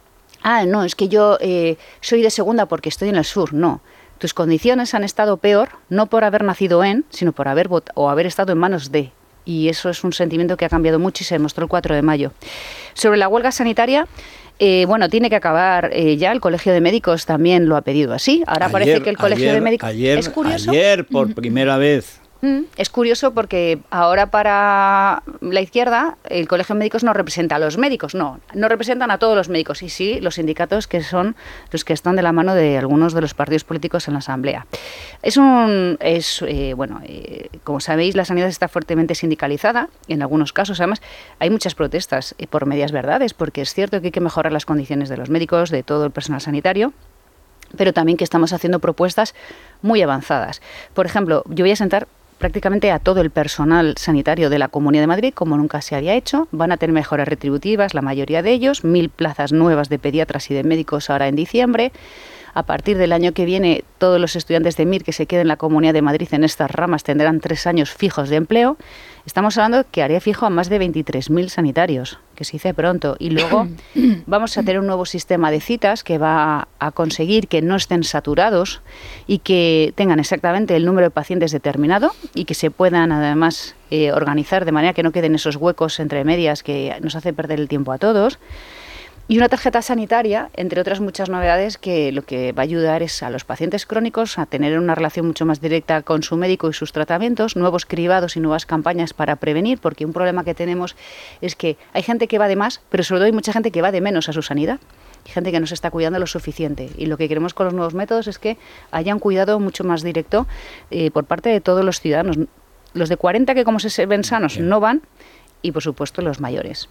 Ah, no, es que yo eh, soy de segunda porque estoy en el sur. No, tus condiciones han estado peor, no por haber nacido en, sino por haber vot- o haber estado en manos de. Y eso es un sentimiento que ha cambiado mucho y se demostró el cuatro de mayo. Sobre la huelga sanitaria... Eh, bueno, tiene que acabar eh, ya, el Colegio de Médicos también lo ha pedido así. Ahora ayer, parece que el Colegio ayer, de Médicos... Ayer, ¿Es curioso? ayer por primera vez... Es curioso porque ahora para la izquierda el Colegio de Médicos no representa a los médicos, no, no representan a todos los médicos, y sí los sindicatos, que son los que están de la mano de algunos de los partidos políticos en la Asamblea. Es un, es eh, bueno, eh, como sabéis, la sanidad está fuertemente sindicalizada, en algunos casos además hay muchas protestas eh, por medias verdades, porque es cierto que hay que mejorar las condiciones de los médicos, de todo el personal sanitario, pero también que estamos haciendo propuestas muy avanzadas. Por ejemplo, yo voy a sentar prácticamente a todo el personal sanitario de la Comunidad de Madrid, como nunca se había hecho. Van a tener mejoras retributivas, la mayoría de ellos, mil plazas nuevas de pediatras y de médicos ahora en diciembre. A partir del año que viene, todos los estudiantes de M I R que se queden en la Comunidad de Madrid en estas ramas tendrán tres años fijos de empleo. Estamos hablando que haría fijo a más de veintitrés mil sanitarios, que se dice pronto. Y luego vamos a tener un nuevo sistema de citas que va a conseguir que no estén saturados y que tengan exactamente el número de pacientes determinado y que se puedan además eh, organizar de manera que no queden esos huecos entre medias que nos hace perder el tiempo a todos. Y una tarjeta sanitaria, entre otras muchas novedades, que lo que va a ayudar es a los pacientes crónicos a tener una relación mucho más directa con su médico y sus tratamientos, nuevos cribados y nuevas campañas para prevenir, porque un problema que tenemos es que hay gente que va de más, pero sobre todo hay mucha gente que va de menos a su sanidad. Hay gente que no se está cuidando lo suficiente, y lo que queremos con los nuevos métodos es que haya un cuidado mucho más directo eh, por parte de todos los ciudadanos. Los de cuarenta que como se ven sanos no van, y por supuesto los mayores.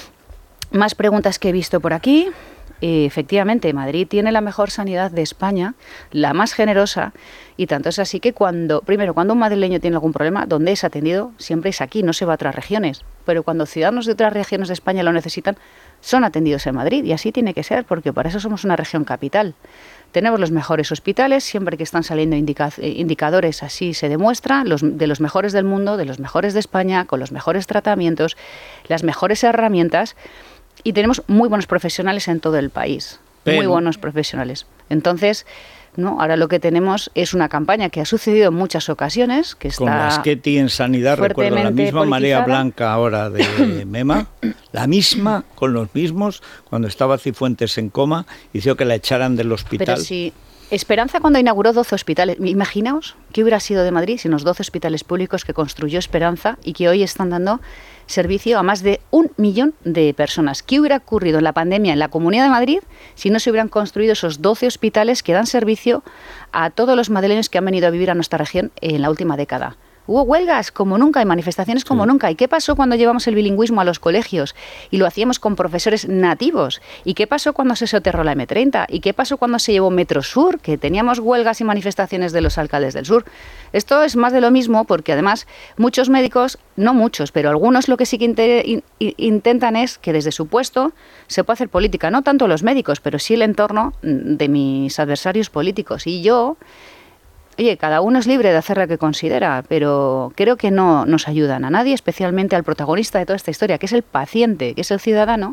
Más preguntas que he visto por aquí. Eh, efectivamente, Madrid tiene la mejor sanidad de España, la más generosa, y tanto es así que cuando, primero, cuando un madrileño tiene algún problema, donde es atendido siempre es aquí, no se va a otras regiones. Pero cuando ciudadanos de otras regiones de España lo necesitan, son atendidos en Madrid, y así tiene que ser, porque para eso somos una región capital. Tenemos los mejores hospitales, siempre que están saliendo indica- indicadores, así se demuestra, los, de los mejores del mundo, de los mejores de España, con los mejores tratamientos, las mejores herramientas. Y tenemos muy buenos profesionales en todo el país, Pero... muy buenos profesionales. Entonces, no, ahora lo que tenemos es una campaña que ha sucedido en muchas ocasiones, que está con la Sketty en sanidad, recuerdo la misma Marea Blanca ahora de Mema, la misma, con los mismos, cuando estaba Cifuentes en coma, hizo que la echaran del hospital. Pero sí. Esperanza cuando inauguró doce hospitales, imaginaos qué hubiera sido de Madrid sin los doce hospitales públicos que construyó Esperanza y que hoy están dando servicio a más de un millón de personas. ¿Qué hubiera ocurrido en la pandemia en la Comunidad de Madrid si no se hubieran construido esos doce hospitales que dan servicio a todos los madrileños que han venido a vivir a nuestra región en la última década? Hubo huelgas como nunca y manifestaciones como sí. nunca. ¿Y qué pasó cuando llevamos el bilingüismo a los colegios y lo hacíamos con profesores nativos? ¿Y qué pasó cuando se soterró la eme treinta? ¿Y qué pasó cuando se llevó Metro Sur? Que teníamos huelgas y manifestaciones de los alcaldes del sur. Esto es más de lo mismo porque además muchos médicos, no muchos, pero algunos lo que sí que inter, in, intentan es que desde su puesto se pueda hacer política. No tanto los médicos, pero sí el entorno de mis adversarios políticos. Y yo... Oye, cada uno es libre de hacer lo que considera, pero creo que no nos ayudan a nadie, especialmente al protagonista de toda esta historia, que es el paciente, que es el ciudadano,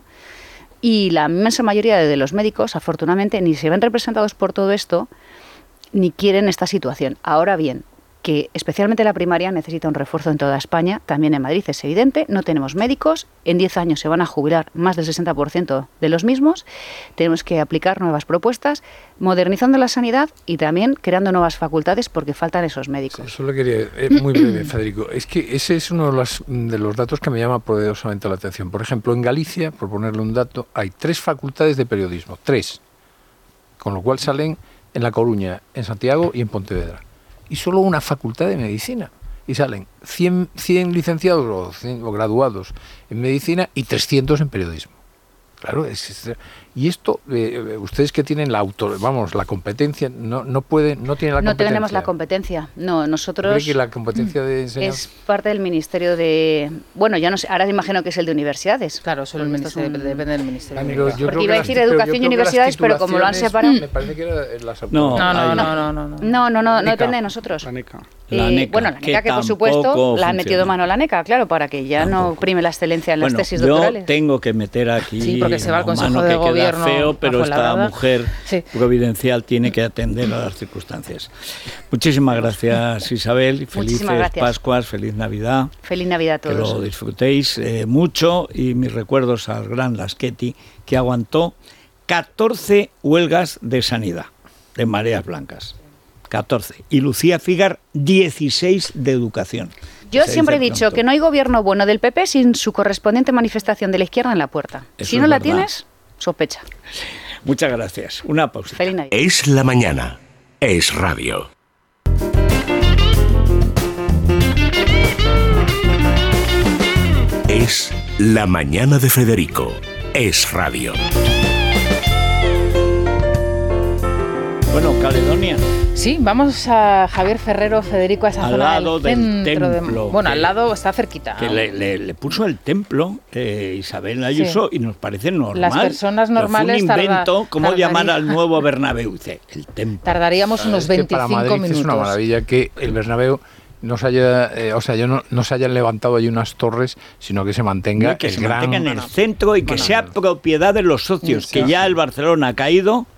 y la inmensa mayoría de los médicos, afortunadamente, ni se ven representados por todo esto, ni quieren esta situación. Ahora bien, que especialmente la primaria necesita un refuerzo en toda España, también en Madrid es evidente, no tenemos médicos, en diez años se van a jubilar más del sesenta por ciento de los mismos, tenemos que aplicar nuevas propuestas, modernizando la sanidad y también creando nuevas facultades porque faltan esos médicos. Sí, solo quería, eh, muy breve, Federico, es que ese es uno de los, de los datos que me llama poderosamente la atención. Por ejemplo, en Galicia, por ponerle un dato, hay tres facultades de periodismo, tres, con lo cual salen en La Coruña, en Santiago y en Pontevedra. Y solo una facultad de medicina. Y salen cien, cien licenciados o, cien, o graduados en medicina y trescientos en periodismo. Claro, es, es, y esto, eh, ustedes que tienen la autor, vamos, la competencia, no no pueden, no tienen la no competencia. No tenemos la competencia, no, nosotros... ¿Cree que la competencia de enseñanza? Es parte del Ministerio de... Bueno, ya no sé, ahora imagino que es el de Universidades. Claro, solo el ministerio, un... depende del Ministerio. Amigo, yo Porque iba a decir Educación y Universidades, pero como lo han separado... Me parece que era las no, no, no, no, no, no, no. No, no, no, no depende de nosotros. La NECA. La NECA, eh, bueno, la NECA que, que por supuesto la ha metido mano a la NECA, claro, para que ya tampoco. no prime la excelencia en las bueno, tesis doctorales. Yo tengo que meter aquí sí, porque se va al Consejo de que Gobierno queda feo, pero esta mujer sí. providencial tiene que atender a las circunstancias. Muchísimas gracias, Isabel, y felices Pascuas, feliz Navidad. Feliz Navidad a todos. Que lo disfrutéis eh, mucho y mis recuerdos al gran Lasqueti, que aguantó catorce huelgas de sanidad, de mareas blancas. catorce. Y Lucía Figar, dieciséis de educación. Yo siempre he dicho pronto. que no hay gobierno bueno del P P sin su correspondiente manifestación de la izquierda en la puerta. Eso si no es la verdad. tienes, sospecha. Muchas gracias. Una pausa. Feliz Navidad. Es la mañana. Es radio. Es la mañana de Federico. Es radio. Bueno, Caledonia. Sí, vamos a Javier Ferrero, Federico, a esa al zona lado del, del centro templo. De, bueno, que, al lado está cerquita. Que le, le, le puso el templo eh, Isabel Ayuso sí. y nos parece normal. Las personas normales... Fue un invento, tarda, ¿cómo tardaría... llamar al nuevo Bernabéu? Dice, el templo. Tardaríamos unos veinticinco es que para Madrid minutos. Es una maravilla que el Bernabéu no se haya, eh, o sea, yo no, no se hayan levantado ahí unas torres, sino que se mantenga no, que el se gran... mantenga en el centro y que bueno, sea propiedad de los socios, sí, que ya el Barcelona ha caído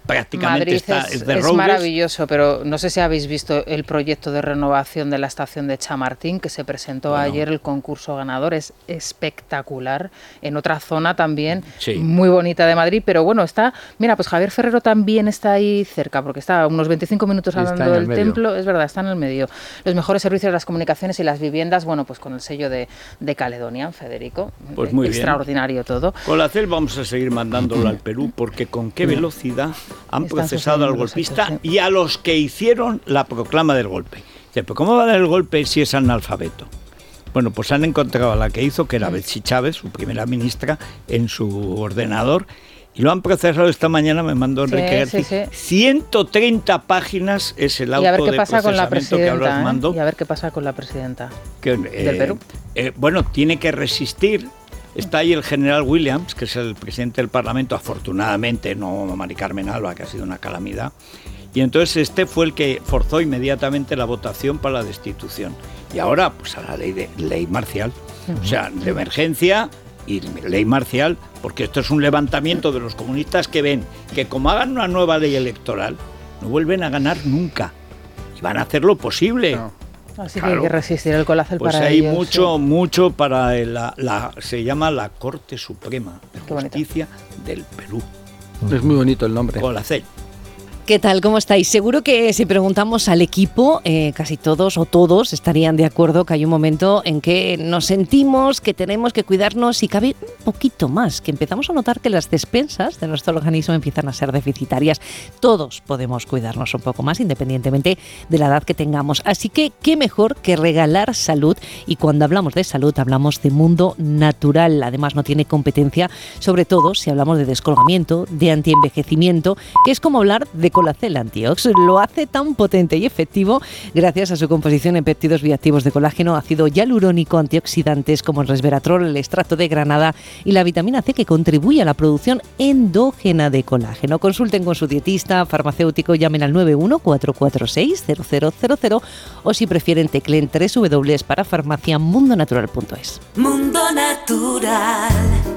prácticamente Madrid está, es, es de es robles. maravilloso, pero no sé si habéis visto el proyecto de renovación de la estación de Chamartín que se presentó bueno. ayer, el concurso ganador, es espectacular, en otra zona también sí. muy bonita de Madrid, pero bueno, está, mira, pues Javier Ferrero también está ahí cerca, porque está a unos veinticinco minutos hablando del templo, es verdad, está en el medio. Los mejores servicios de las comunicaciones y las viviendas, bueno, pues con el sello de, de Caledonia, Federico, pues muy extraordinario bien. todo. Colacel vamos a seguir mandándolo al Perú, porque con qué velocidad han Están procesado al golpista hechos, sí. y a los que hicieron la proclama del golpe. ¿Pero cómo va a dar el golpe si es analfabeto? Bueno, pues han encontrado a la que hizo, que era Betsy Chávez, su primera ministra, en su ordenador, y lo han procesado esta mañana, me mandó Enrique sí, García. Sí, sí. ciento treinta páginas es el auto y a ver qué de pasa con la procesamiento que ahora os mando. ¿eh? Y a ver qué pasa con la presidenta que, eh, del Perú. Eh, bueno, tiene que resistir. Está ahí el general Williams, que es el presidente del Parlamento, afortunadamente, no Mari Carmen Alba, que ha sido una calamidad. Y entonces este fue el que forzó inmediatamente la votación para la destitución. Y ahora, pues a la ley de ley marcial. Uh-huh. O sea, de emergencia y ley marcial, porque esto es un levantamiento de los comunistas que ven que como hagan una nueva ley electoral, no vuelven a ganar nunca. Y van a hacer lo posible. No. Así claro. que hay que resistir el Colacel pues para hay ellos. Pues hay mucho, sí. mucho para la, la... Se llama la Corte Suprema de Justicia del Perú. Es muy bonito el nombre. Colacel. ¿Qué tal? ¿Cómo estáis? Seguro que si preguntamos al equipo, eh, casi todos o todos estarían de acuerdo que hay un momento en que nos sentimos que tenemos que cuidarnos y cabe un poquito más, que empezamos a notar que las despensas de nuestro organismo empiezan a ser deficitarias. Todos podemos cuidarnos un poco más, independientemente de la edad que tengamos. Así que, ¿qué mejor que regalar salud? Y cuando hablamos de salud, hablamos de mundo natural. Además, no tiene competencia, sobre todo si hablamos de descolgamiento, de antienvejecimiento, que es como hablar de Colacel Antiox. Lo hace tan potente y efectivo gracias a su composición en péptidos bioactivos de colágeno, ácido hialurónico, antioxidantes como el resveratrol, el extracto de granada y la vitamina C, que contribuye a la producción endógena de colágeno. Consulten con su dietista, farmacéutico, llamen al nueve uno cuatro cuatro seis cero cero cero cero o si prefieren tecleen doble u doble u doble u punto para farmacia mundo natural punto es. Mundo Natural.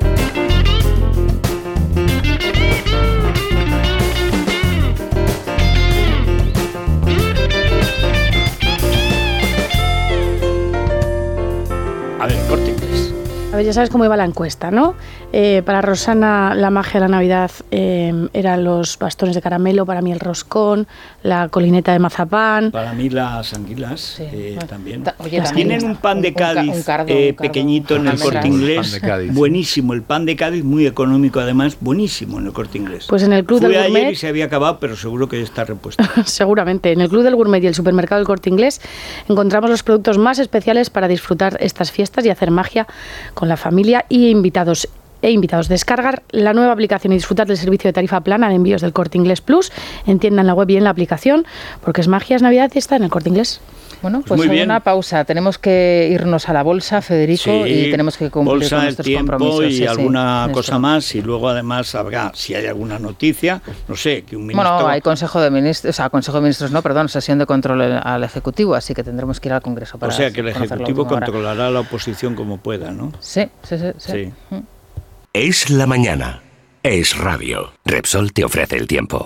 A ver, Corte Inglés. A ver, ya sabes cómo iba la encuesta, ¿no? Eh, para Rosana, la magia de la Navidad eh, eran los bastones de caramelo, para mí el roscón, la colineta de mazapán. Para mí las anguilas sí. eh, bueno, también. Oye, Tienen un pan de Cádiz un, un cardo, eh, un cardo, pequeñito en el Corte Inglés, buenísimo. El pan de Cádiz, muy económico además, buenísimo en el Corte Inglés. Pues en el Club Fui del Gourmet... ayer y se había acabado, pero seguro que ya está repuesto. Seguramente. En el Club del Gourmet y el supermercado del Corte Inglés encontramos los productos más especiales para disfrutar estas fiestas y hacer magia con la familia y invitados e invitados. Descargar la nueva aplicación y disfrutar del servicio de tarifa plana de envíos del Corte Inglés Plus. Entiendan la web y en la aplicación, porque es magia, es Navidad y está en el Corte Inglés. Bueno, pues, pues una pausa. Tenemos que irnos a la bolsa, Federico, sí, y tenemos que cumplir bolsa, con nuestros el tiempo compromisos. Y sí, alguna sí, cosa más, y luego además habrá, si hay alguna noticia, no sé, que un ministro... Bueno, hay Consejo de Ministros, o sea, Consejo de Ministros no, perdón, sesión de control al Ejecutivo, así que tendremos que ir al Congreso para... O sea, que el Ejecutivo controlará a la oposición como pueda, ¿no? Sí, sí, sí. sí. sí. Mm. Es la mañana. Es radio. Repsol te ofrece el tiempo.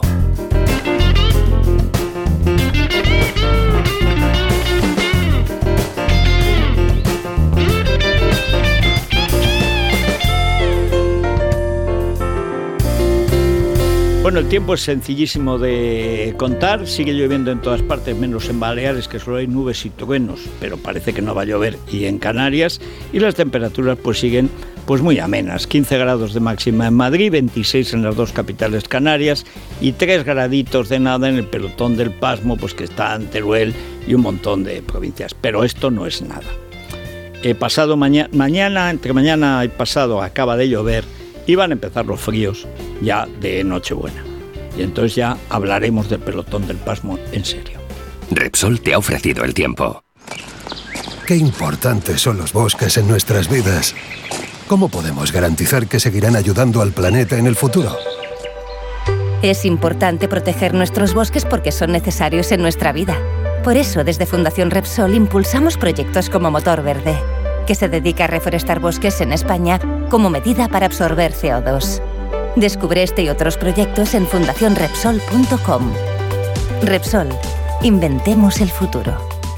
Bueno, el tiempo es sencillísimo de contar, sigue lloviendo en todas partes, menos en Baleares, que solo hay nubes y truenos, pero parece que no va a llover, y en Canarias, y las temperaturas pues siguen pues muy amenas, quince grados de máxima en Madrid, veintiséis en las dos capitales canarias, y tres graditos de nada en el pelotón del Pasmo, pues que está en Teruel y un montón de provincias, pero esto no es nada. Eh, pasado mañana, mañana, entre mañana y pasado acaba de llover, y van a empezar los fríos ya de Nochebuena. Y entonces ya hablaremos del pelotón del Pasmo en serio. Repsol te ha ofrecido el tiempo. Qué importantes son los bosques en nuestras vidas. ¿Cómo podemos garantizar que seguirán ayudando al planeta en el futuro? Es importante proteger nuestros bosques porque son necesarios en nuestra vida. Por eso, desde Fundación Repsol impulsamos proyectos como Motor Verde, que se dedica a reforestar bosques en España como medida para absorber C O dos. Descubre este y otros proyectos en fundación repsol punto com. Repsol, inventemos el futuro.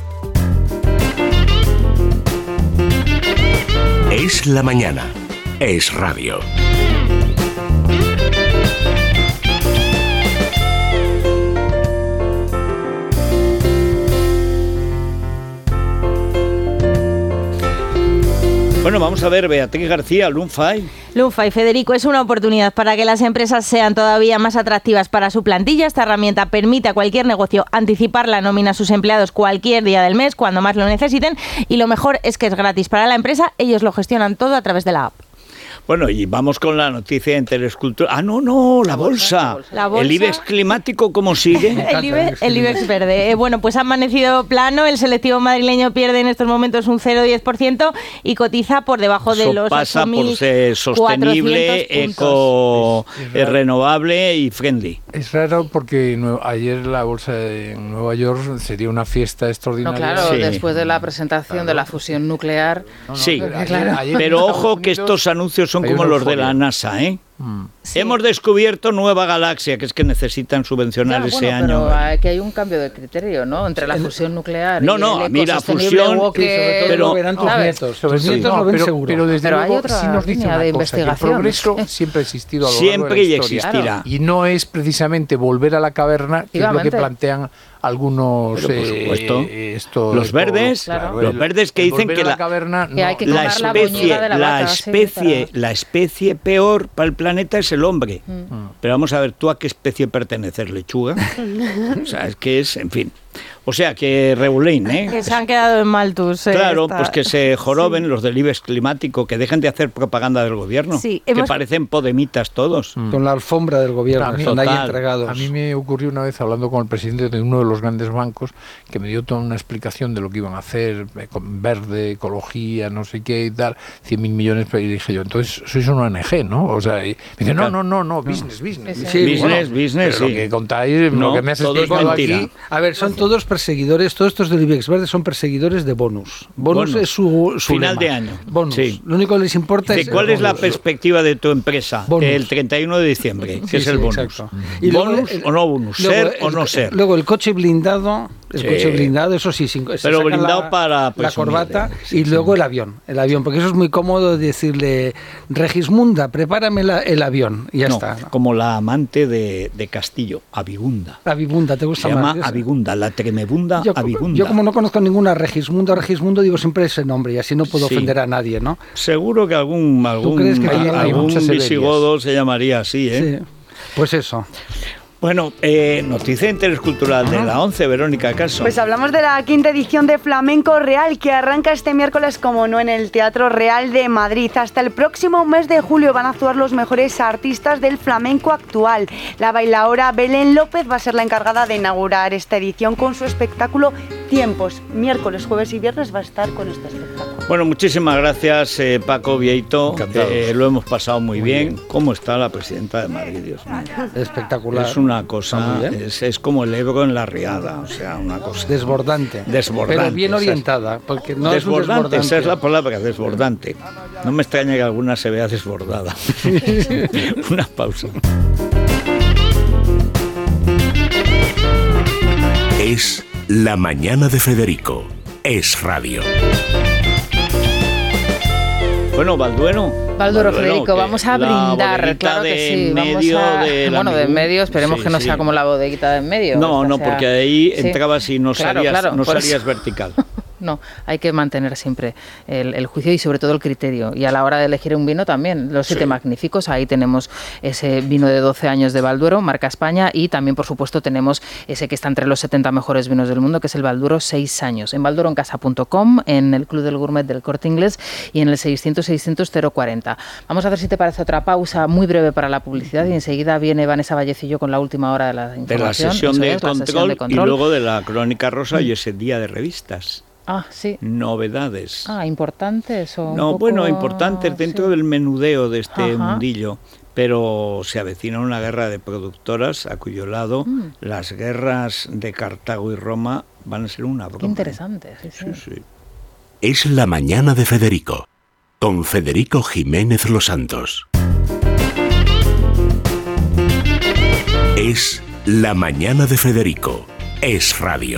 Es la mañana. Es radio. Bueno, vamos a ver, Beatriz García, Lunfai. Lunfai, Federico, es una oportunidad para que las empresas sean todavía más atractivas para su plantilla. Esta herramienta permite a cualquier negocio anticipar la nómina a sus empleados cualquier día del mes, cuando más lo necesiten, y lo mejor es que es gratis para la empresa. Ellos lo gestionan todo a través de la app. Bueno, y vamos con la noticia de Interescultura. Ah, no, no, la, la bolsa. bolsa. La bolsa. ¿El IBEX climático cómo sigue? el, IBEX, el IBEX verde. Eh, bueno, pues ha amanecido plano. El selectivo madrileño pierde en estos momentos un cero coma diez por ciento y cotiza por debajo de Eso los pasa por ser sostenible, eco, es renovable y friendly. Es raro porque ayer la bolsa en Nueva York sería una fiesta extraordinaria. No, claro, sí. Después de la presentación claro. de la fusión nuclear. No, no, sí, pero, ayer, ayer pero ojo Unidos, que estos anuncios son como los de la NASA, ¿eh? Mm. Sí. Hemos descubierto nueva galaxia, que es que necesitan subvencionar ya, ese bueno, año. Pero hay que hay un cambio de criterio, ¿no? Entre la fusión nuclear no, y no, el a mí la fusión, que, pero lo verán tus nietos, tus sí, nietos no, lo ven pero, seguro. Pero desde pero luego hay otra sí nos dice una de cosa, investigación. El progreso siempre ha existido a lo siempre largo de la y historia. existirá. Y no es precisamente volver a la caverna, que es lo que plantean algunos pero por supuesto eh, esto, los esto, verdes claro, los el, verdes que dicen que la, la caverna no, que hay que la especie la, la, la vaca, especie sí, para... la especie peor para el planeta es el hombre. Mm. Pero vamos a ver, ¿tú a qué especie perteneces? ¿Lechuga? O sea, es que es, en fin. O sea, que regulín, ¿eh? Que se han quedado en Malthus. Eh, claro, esta... pues que se joroben sí. los del IBEX climático, que dejen de hacer propaganda del gobierno. Sí, que hemos... parecen podemitas todos. Mm. Con la alfombra del gobierno, mí, son total, ahí entregados. A mí me ocurrió una vez hablando con el presidente de uno de los grandes bancos, que me dio toda una explicación de lo que iban a hacer, con verde, ecología, no sé qué y tal, cien mil millones, y dije yo, entonces sois una O N G, ¿no? O sea, y me dice, no, no, no, no, business, business. Sí, sí, business, bueno, business, pero sí. lo que contáis, no, lo que me has explicado aquí... A ver, son todos perseguidores, todos estos del IBEX verde son perseguidores de bonus. Bonus, bonus. es su, su final lema. de año. Bonus. Sí. Lo único que les importa ¿De es... ¿Cuál es bonus. la perspectiva de tu empresa bonus. el treinta y uno de diciembre? ¿Qué sí, es el sí, bonus? Exacto. Y ¿bonus luego, o no bonus? Luego, ¿Ser el, o no ser? Luego el coche blindado... El sí. coche blindado, eso sí, sin, pero blindado la, para la corbata sí, y sí. luego el avión, el avión, porque eso es muy cómodo decirle, Regismunda, prepárame la, el avión y ya no, está. ¿no? Como la amante de, de Castillo, Abigunda. Abigunda, ¿te gusta Se más? llama Abigunda, la tremebunda yo, Abigunda. Yo como no conozco ninguna Regismunda o Regismundo, digo siempre ese nombre y así no puedo sí. ofender a nadie, ¿no? Seguro que algún, algún, ¿Tú crees que hay, hay algún visigodo se llamaría así, ¿eh? Sí. Pues eso. Bueno, eh, noticia interescultural de la once, Verónica Caso. Pues hablamos de la quinta edición de Flamenco Real, que arranca este miércoles, como no, en el Teatro Real de Madrid. Hasta el próximo mes de julio van a actuar los mejores artistas del flamenco actual. La bailaora Belén López va a ser la encargada de inaugurar esta edición con su espectáculo Tiempos. Miércoles, jueves y viernes va a estar con este espectáculo. Bueno, muchísimas gracias, eh, Paco Vieito. Eh, lo hemos pasado muy, muy bien. bien. ¿Cómo está la presidenta de Madrid, Dios mío? Espectacular. Es una cosa, es, es como el Ebro en la Riada, o sea, una cosa... Desbordante. Desbordante. Pero bien orientada, porque no desbordante, es un desbordante. Esa es la palabra, desbordante. No me extraña que alguna se vea desbordada. Una pausa. Es La Mañana de Federico. Es radio. Bueno, Baldueno. Balduero, Federico, vamos a brindar, claro que sí. Vamos a, de bueno, de en medio, esperemos sí, que no sí. sea como la bodeguita de en medio. No, no, sea, porque ahí sí. entrabas y no claro, salías, claro, no pues, salías vertical. No, hay que mantener siempre el, el juicio y sobre todo el criterio. Y a la hora de elegir un vino también, los siete sí. magníficos, ahí tenemos ese vino de doce años de Balduero, marca España, y también, por supuesto, tenemos ese que está entre los setenta mejores vinos del mundo, que es el Balduero seis años. En balduero en casa punto com, en el Club del Gourmet del Corte Inglés y en el seiscientos seiscientos cero cuarenta. Vamos a ver si te parece otra pausa muy breve para la publicidad y enseguida viene Vanessa Vallecillo con la última hora de la información. De la sesión, de, es, control, la sesión de control y luego de la Crónica Rosa y ese día de revistas. Ah, sí. Novedades. Ah, importantes o un No, poco... bueno, importantes dentro sí. del menudeo de este Ajá. mundillo. Pero se avecina una guerra de productoras a cuyo lado mm. las guerras de Cartago y Roma van a ser una broma. Qué interesante, sí, sí. sí, sí. Es La Mañana de Federico, con Federico Jiménez Los Santos. Es La Mañana de Federico. Es radio.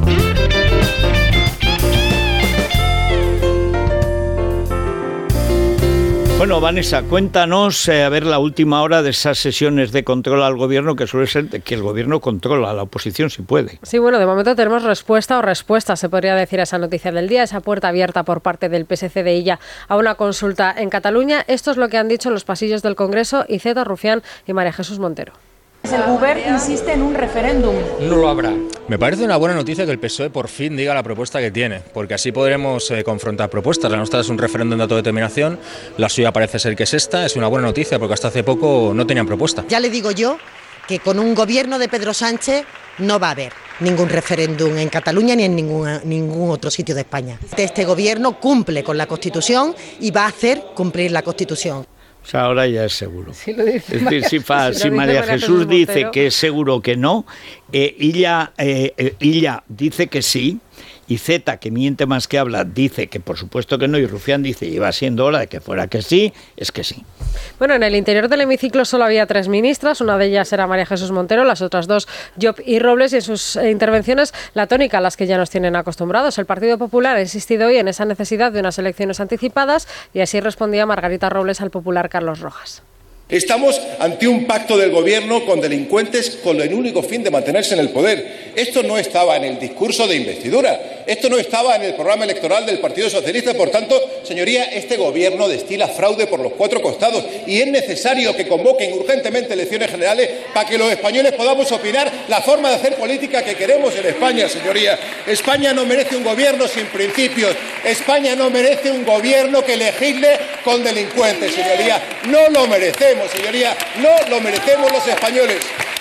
Bueno, Vanessa, cuéntanos, eh, a ver, la última hora de esas sesiones de control al gobierno, que suele ser que el gobierno controla a la oposición si puede. Sí, bueno, de momento tenemos respuesta o respuesta, se podría decir, a esa noticia del día, esa puerta abierta por parte del P S C de Illa a una consulta en Cataluña. Esto es lo que han dicho en los pasillos del Congreso Iceta Rufián y María Jesús Montero. El Govern insiste en un referéndum. No lo habrá. Me parece una buena noticia que el P S O E por fin diga la propuesta que tiene, porque así podremos eh, confrontar propuestas. La nuestra es un referéndum de autodeterminación, la suya parece ser que es esta. Es una buena noticia porque hasta hace poco no tenían propuesta. Ya le digo yo que con un gobierno de Pedro Sánchez no va a haber ningún referéndum en Cataluña ni en ningún, ningún otro sitio de España. Este gobierno cumple con la Constitución y va a hacer cumplir la Constitución. O sea, ahora ya es seguro. Sí, lo dice es decir, María, si, fa, sí, si lo María, dice María Jesús, Jesús dice Montero. que es seguro que no, eh, Illa, eh, Illa dice que sí, y Zeta, que miente más que habla, dice que por supuesto que no, y Rufián dice, iba siendo hora de que fuera que sí, es que sí. Bueno, en el interior del hemiciclo solo había tres ministras, una de ellas era María Jesús Montero, las otras dos Llop y Robles, y en sus eh, intervenciones la tónica a las que ya nos tienen acostumbrados. El Partido Popular ha insistido hoy en esa necesidad de unas elecciones anticipadas, y así respondía Margarita Robles al popular Carlos Rojas. Estamos ante un pacto del gobierno con delincuentes con el único fin de mantenerse en el poder. Esto no estaba en el discurso de investidura, esto no estaba en el programa electoral del Partido Socialista. Por tanto, señoría, este gobierno destila fraude por los cuatro costados y es necesario que convoquen urgentemente elecciones generales para que los españoles podamos opinar la forma de hacer política que queremos en España, señoría. España no merece un gobierno sin principios. España no merece un gobierno que legisle con delincuentes, señoría. No lo merecemos. Señoría, no lo merecemos los españoles.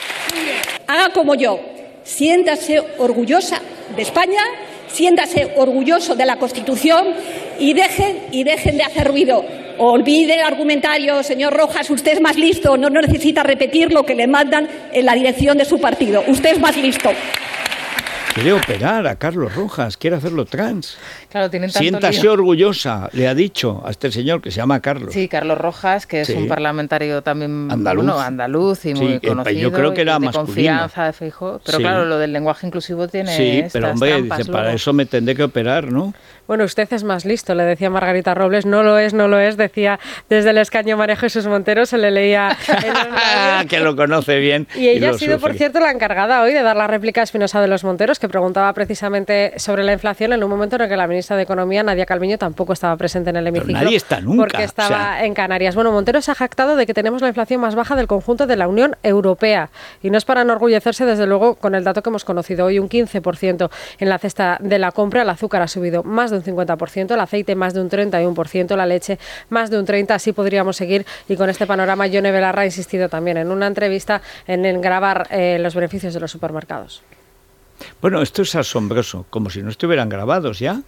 Haga como yo, siéntase orgullosa de España, siéntase orgulloso de la Constitución y dejen, y dejen de hacer ruido. Olvide el argumentario, señor Rojas, usted es más listo, no, no necesita repetir lo que le mandan en la dirección de su partido. Usted es más listo. Quiere operar a Carlos Rojas, quiere hacerlo trans. Claro, tienen tanto Siéntase lío. orgullosa, le ha dicho a este señor que se llama Carlos. Sí, Carlos Rojas, que es Sí. un parlamentario también Andaluz. bueno, andaluz y muy Sí, eh, conocido. yo creo que era y de masculino. confianza de Feijóo. Pero Sí. claro, lo del lenguaje inclusivo tiene Sí, estas pero hombre, trampas dice, luego. para eso me tendré que operar, ¿no? Bueno, usted es más listo, le decía Margarita Robles. No lo es, no lo es, decía desde el escaño María Jesús Montero, se le leía en los labios. que lo conoce bien. Y ella lo ha sido, por sufre. cierto, la encargada hoy de dar la réplica a Espinosa de los Monteros, que preguntaba precisamente sobre la inflación en un momento en el que la ministra de Economía, Nadia Calviño, tampoco estaba presente en el hemiciclo. nadie está nunca, Porque estaba o sea. en Canarias. Bueno, Montero se ha jactado de que tenemos la inflación más baja del conjunto de la Unión Europea. Y no es para enorgullecerse, desde luego, con el dato que hemos conocido hoy, un quince por ciento en la cesta de la compra. El azúcar ha subido más de un cincuenta por ciento, el aceite más de un treinta y uno por ciento, la leche más de un treinta por ciento. Así podríamos seguir. Y con este panorama, Yone Belarra ha insistido también en una entrevista en, en grabar eh, los beneficios de los supermercados. Bueno, esto es asombroso, como si no estuvieran grabados ya.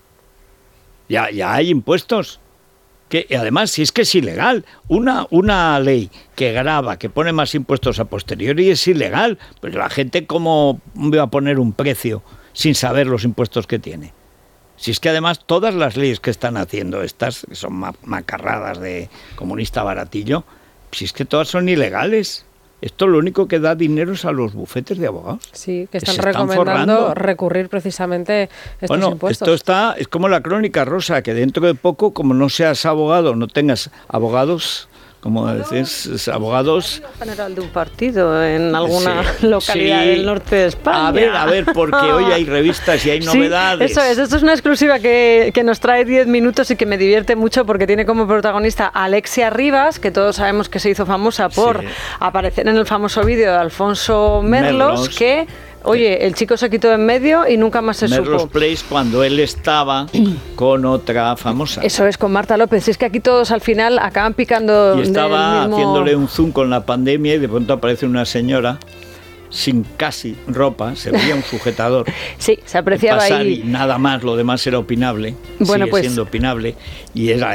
Ya, ya hay impuestos. Que además, si es que es ilegal, una, una ley que graba, que pone más impuestos a posteriori es ilegal. Pues la gente, ¿cómo va a poner un precio sin saber los impuestos que tiene? Si es que además todas las leyes que están haciendo estas, que son ma- macarradas de comunista baratillo, si es que todas son ilegales. Esto lo único que da dinero es a los bufetes de abogados. Sí, que Se están están recomendando forrando. recurrir precisamente estos Bueno, impuestos. esto está, es como la crónica rosa, que dentro de poco, como no seas abogado, no tengas abogados, como decís, abogados... General de un partido en alguna Sí, localidad sí. del norte de España. A ver, a ver, porque hoy hay revistas y hay Sí, novedades. eso es, esto es una exclusiva que, que nos trae diez minutos y que me divierte mucho porque tiene como protagonista a Alexia Rivas, que todos sabemos que se hizo famosa por Sí. aparecer en el famoso vídeo de Alfonso Merlos, Merlos. que, oye, el chico se quitó de en medio y nunca más se Merlos supo. Place, cuando él estaba con otra famosa. Eso es, con Marta López. Es que aquí todos al final acaban picando Y estaba del mismo... haciéndole un zoom con la pandemia y de pronto aparece una señora sin casi ropa, se veía un sujetador. Sí, se apreciaba pasar ahí. y nada más, lo demás era opinable, Bueno, sigue pues- siendo opinable, y era esta.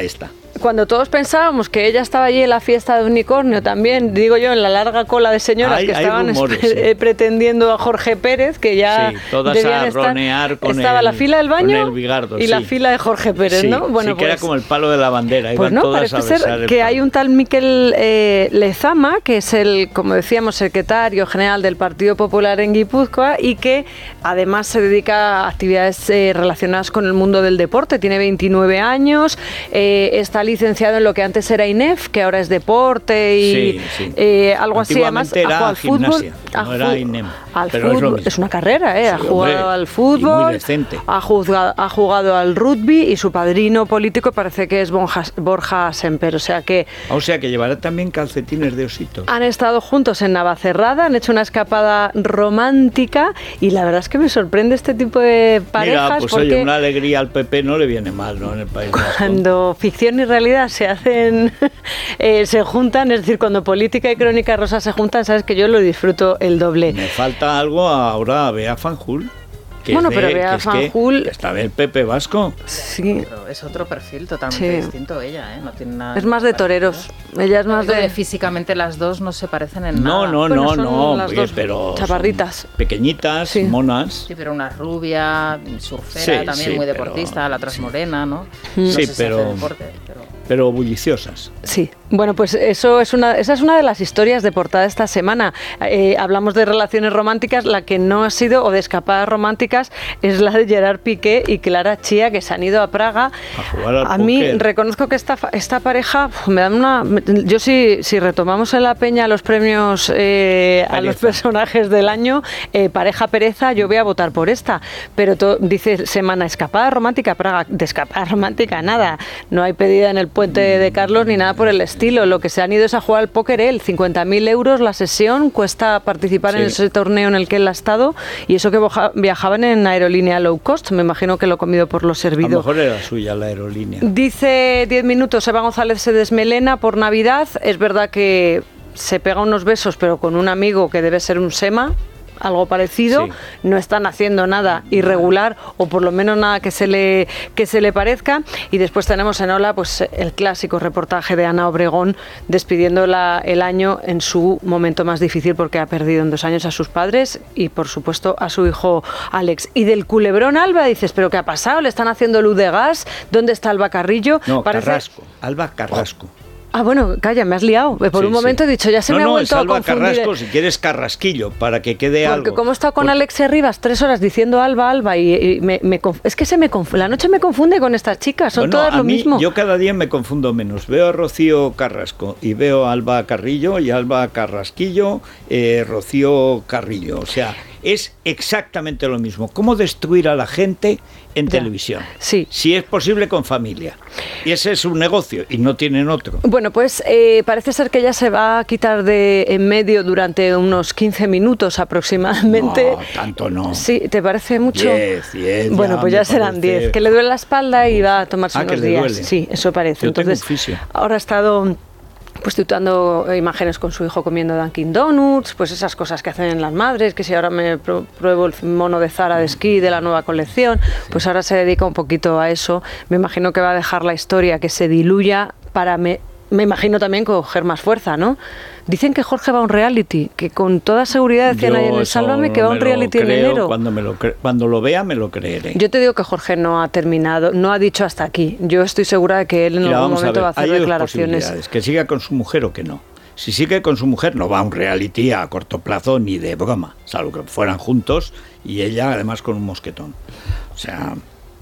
cuando todos pensábamos que ella estaba allí en la fiesta de unicornio también, digo yo, en la larga cola de señoras hay, que hay estaban rumores, sí. pretendiendo a Jorge Pérez, que ya sí, todas debían a estar, ronear con estaba el, la fila del baño el Bigardo, y sí. la fila de Jorge Pérez, sí, ¿no? Bueno, sí, pues, que era como el palo de la bandera, pues iban no, todas parece a besar ser el que palo. hay un tal Miquel eh, Lezama, que es el, como decíamos, secretario general del Partido Popular en Guipúzcoa y que además se dedica a actividades eh, relacionadas con el mundo del deporte, tiene veintinueve años, eh, está licenciado en lo que antes era I N E F, que ahora es deporte y sí, sí. Eh, algo así, además era ha jugado al fútbol, no era I N E F, al pero fútbol, es, es una carrera, ¿eh? Sí, ha jugado hombre, al fútbol, muy decente. Ha, jugado, ha jugado al rugby y su padrino político parece que es Borja, Borja Semper, o sea que o sea que llevará también calcetines de ositos. Han estado juntos en Navacerrada, han hecho una escapada romántica y la verdad es que me sorprende este tipo de parejas. Mira, pues porque oye, una alegría al P P no le viene mal, ¿no? En el País Vasco. Cuando ficción y realidad se hacen, eh, se juntan, es decir, cuando política y crónica rosa se juntan, sabes que yo lo disfruto el doble. Me falta algo ahora a Bea Fanjul. Que bueno, es de, pero Bea Fanjul... Que está el P P vasco. Sí. Pero es otro perfil totalmente sí. distinto ella, ¿eh? No tiene nada... Es más de toreros. Ella es más de... de... Físicamente las dos no se parecen en no, nada. No, bueno, no, son no, las no, dos pero... chaparritas. Pequeñitas, sí. monas. Sí, pero una rubia, surfera, sí, también sí, muy deportista, pero, la otra sí. morena, ¿no? Sí, no sé pero... si hace deporte, pero... pero bulliciosas. Sí, bueno, pues eso es una, esa es una de las historias de portada esta semana. Eh, hablamos de relaciones románticas, la que no ha sido, o de escapadas románticas, es la de Gerard Piqué y Clara Chía, que se han ido a Praga. A jugar al A mí póker. reconozco que esta, esta pareja me dan una... Yo si, si retomamos en la peña los premios eh, a los personajes del año, eh, pareja pereza, yo voy a votar por esta. Pero to, dice semana escapada romántica, Praga, de escapada romántica, nada. No hay pedida en el Puente de Carlos ni nada por el estilo. Lo que se han ido es a jugar al póker él. cincuenta mil euros la sesión, cuesta participar sí. en ese torneo en el que él ha estado, y eso que viajaban en aerolínea low cost. Me imagino que lo comido por lo servido. A lo mejor era suya la aerolínea. Dice diez minutos, Eva González se desmelena por Navidad. Es verdad que se pega unos besos, pero con un amigo que debe ser un Sema, algo parecido, sí. No están haciendo nada irregular, o por lo menos nada que se le que se le parezca. Y después tenemos en Ola pues el clásico reportaje de Ana Obregón despidiendo la, el año en su momento más difícil, porque ha perdido en dos años a sus padres y por supuesto a su hijo Alex. Y del culebrón Alba dices, ¿pero qué ha pasado? ¿Le están haciendo luz de gas? ¿Dónde está Alba Carrillo? No, Parece... Carrasco, Alba Carrasco. Ah, bueno, calla, me has liado. Por sí, un momento sí. he dicho, ya se no, me ha no, vuelto es Alba a confundir. Carrasco, si quieres Carrasquillo, para que quede Porque algo. Porque como he estado con Porque... Alexia Rivas tres horas diciendo Alba, Alba, y, y me, me conf... es que se me conf... la noche me confunde con estas chicas, son bueno, todas a lo mí, mismo. Yo cada día me confundo menos. Veo a Rocío Carrasco y veo a Alba Carrillo y Alba Carrasquillo, eh, Rocío Carrillo. O sea, es exactamente lo mismo. ¿Cómo destruir a la gente en ya. televisión? Sí. Si es posible con familia. Y ese es un negocio y no tienen otro. Bueno, pues eh, parece ser que ella se va a quitar de en medio durante unos quince minutos aproximadamente. No, tanto no. Sí, ¿te parece mucho? diez, diez. Bueno, pues ya serán diez. Que le duele la espalda y va a tomarse ah, unos que le días. Duele. Sí, eso parece. Yo Entonces, tengo un fisio. Ahora ha estado... pues tuitando imágenes con su hijo comiendo Dunkin' Donuts, pues esas cosas que hacen las madres, que si ahora me pruebo el mono de Zara de esquí de la nueva colección, pues ahora se dedica un poquito a eso. Me imagino que va a dejar la historia que se diluya para, me, me imagino también coger más fuerza, ¿no? Dicen que Jorge va a un reality, que con toda seguridad decían ahí en el Sálvame que va a un reality en enero. Cuando, me lo cre- cuando lo vea me lo creeré. Yo te digo que Jorge no ha terminado, no ha dicho hasta aquí. Yo estoy segura de que él en Mira, algún momento a va a hacer Hay declaraciones. Que siga con su mujer o que no. Si sigue con su mujer no va a un reality a corto plazo ni de broma, salvo que fueran juntos y ella además con un mosquetón. O sea...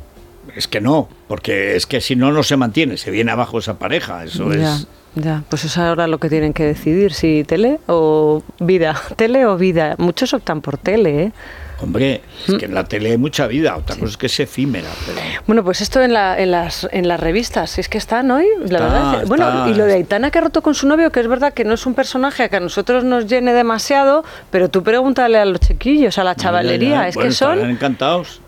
es que no, porque es que si no, no se mantiene, se viene abajo esa pareja, eso ya, es... Ya, pues es ahora lo que tienen que decidir, si tele o vida, tele o vida. Muchos optan por tele, ¿eh? Hombre, es que en la tele hay mucha vida, otra sí. cosa es que es efímera. Pero... Bueno, pues esto en, la, en, las, en las revistas, es que están hoy, la está, verdad. Es que, bueno, está, y lo de Aitana que ha roto con su novio, que es verdad que no es un personaje que a nosotros nos llene demasiado, pero tú pregúntale a los chiquillos, a la chavalería, ya, ya. es bueno, que son... Están encantados.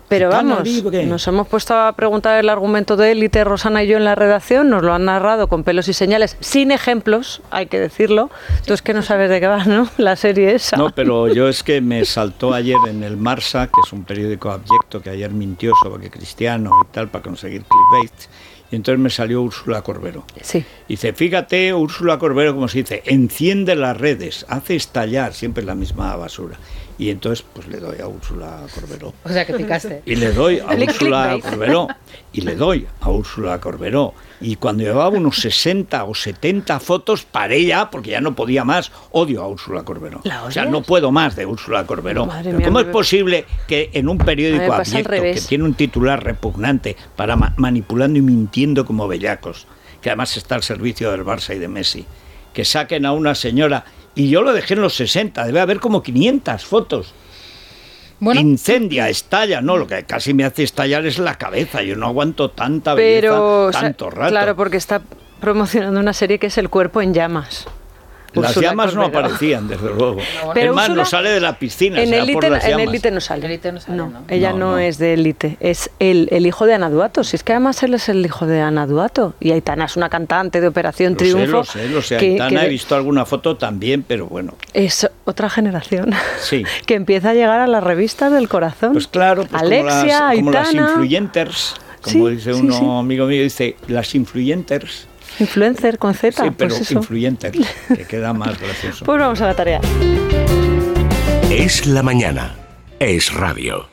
Pero Gitano vamos, libre. nos hemos puesto a preguntar el argumento de élite, Rosana y yo en la redacción, nos lo han narrado con pelos y señales, sin ejemplos, hay que decirlo. Tú es que no sabes de qué va, ¿no? La serie esa. No, pero yo es que me saltó ayer en el Marsa, que es un periódico abyecto que ayer mintió sobre Cristiano y tal para conseguir clickbait, y entonces me salió Úrsula Corberó. Sí. Dice, fíjate, Úrsula Corberó, como se dice, enciende las redes, hace estallar, siempre la misma basura. Y entonces, pues le doy a Úrsula Corberó. O sea, que picaste. Y le doy a El Úrsula clickbait. Corberó. Y le doy a Úrsula Corberó. Y cuando llevaba unos sesenta o setenta fotos, paré ya, porque ya no podía más. Odio a Úrsula Corberó. ¿La O sea, odias? no puedo más de Úrsula Corberó. Madre Pero mía, ¿cómo me- es posible que en un A mí periódico me pasa al abyecto, que revés. tiene un titular repugnante, para ma- manipulando y mintiendo como bellacos, que además está al servicio del Barça y de Messi, que saquen a una señora, y yo lo dejé en los sesenta, debe haber como quinientas fotos. Bueno. Incendia, estalla, no, lo que casi me hace estallar es la cabeza, yo no aguanto tanta Pero, belleza o sea, tanto rato. claro, porque está promocionando una serie que es El cuerpo en llamas. Las Úrsula llamas no Corberó. aparecían, desde luego. Pero es más, Úrsula- no sale de la piscina, En será por élite, las en llamas. élite no sale. Élite no sale, no, ¿no? ella No, no, no. es de élite, es el, el hijo de Ana Duato. Si es que además él es el hijo de Ana Duato. Y Aitana es una cantante de Operación Lo sé, Triunfo. lo sé, lo sé. que- Aitana que he visto alguna foto también, pero bueno, es otra generación sí. que empieza a llegar a las revistas del corazón. Pues claro, pues Alexia, como, las, como las Aitana. influyenters, como Sí, dice sí, uno sí. amigo mío, dice las influyenters. Influencer con Z. Sí, pero pues eso. influyenters, que queda más gracioso. Pues vamos a la tarea. Es la mañana. Es radio.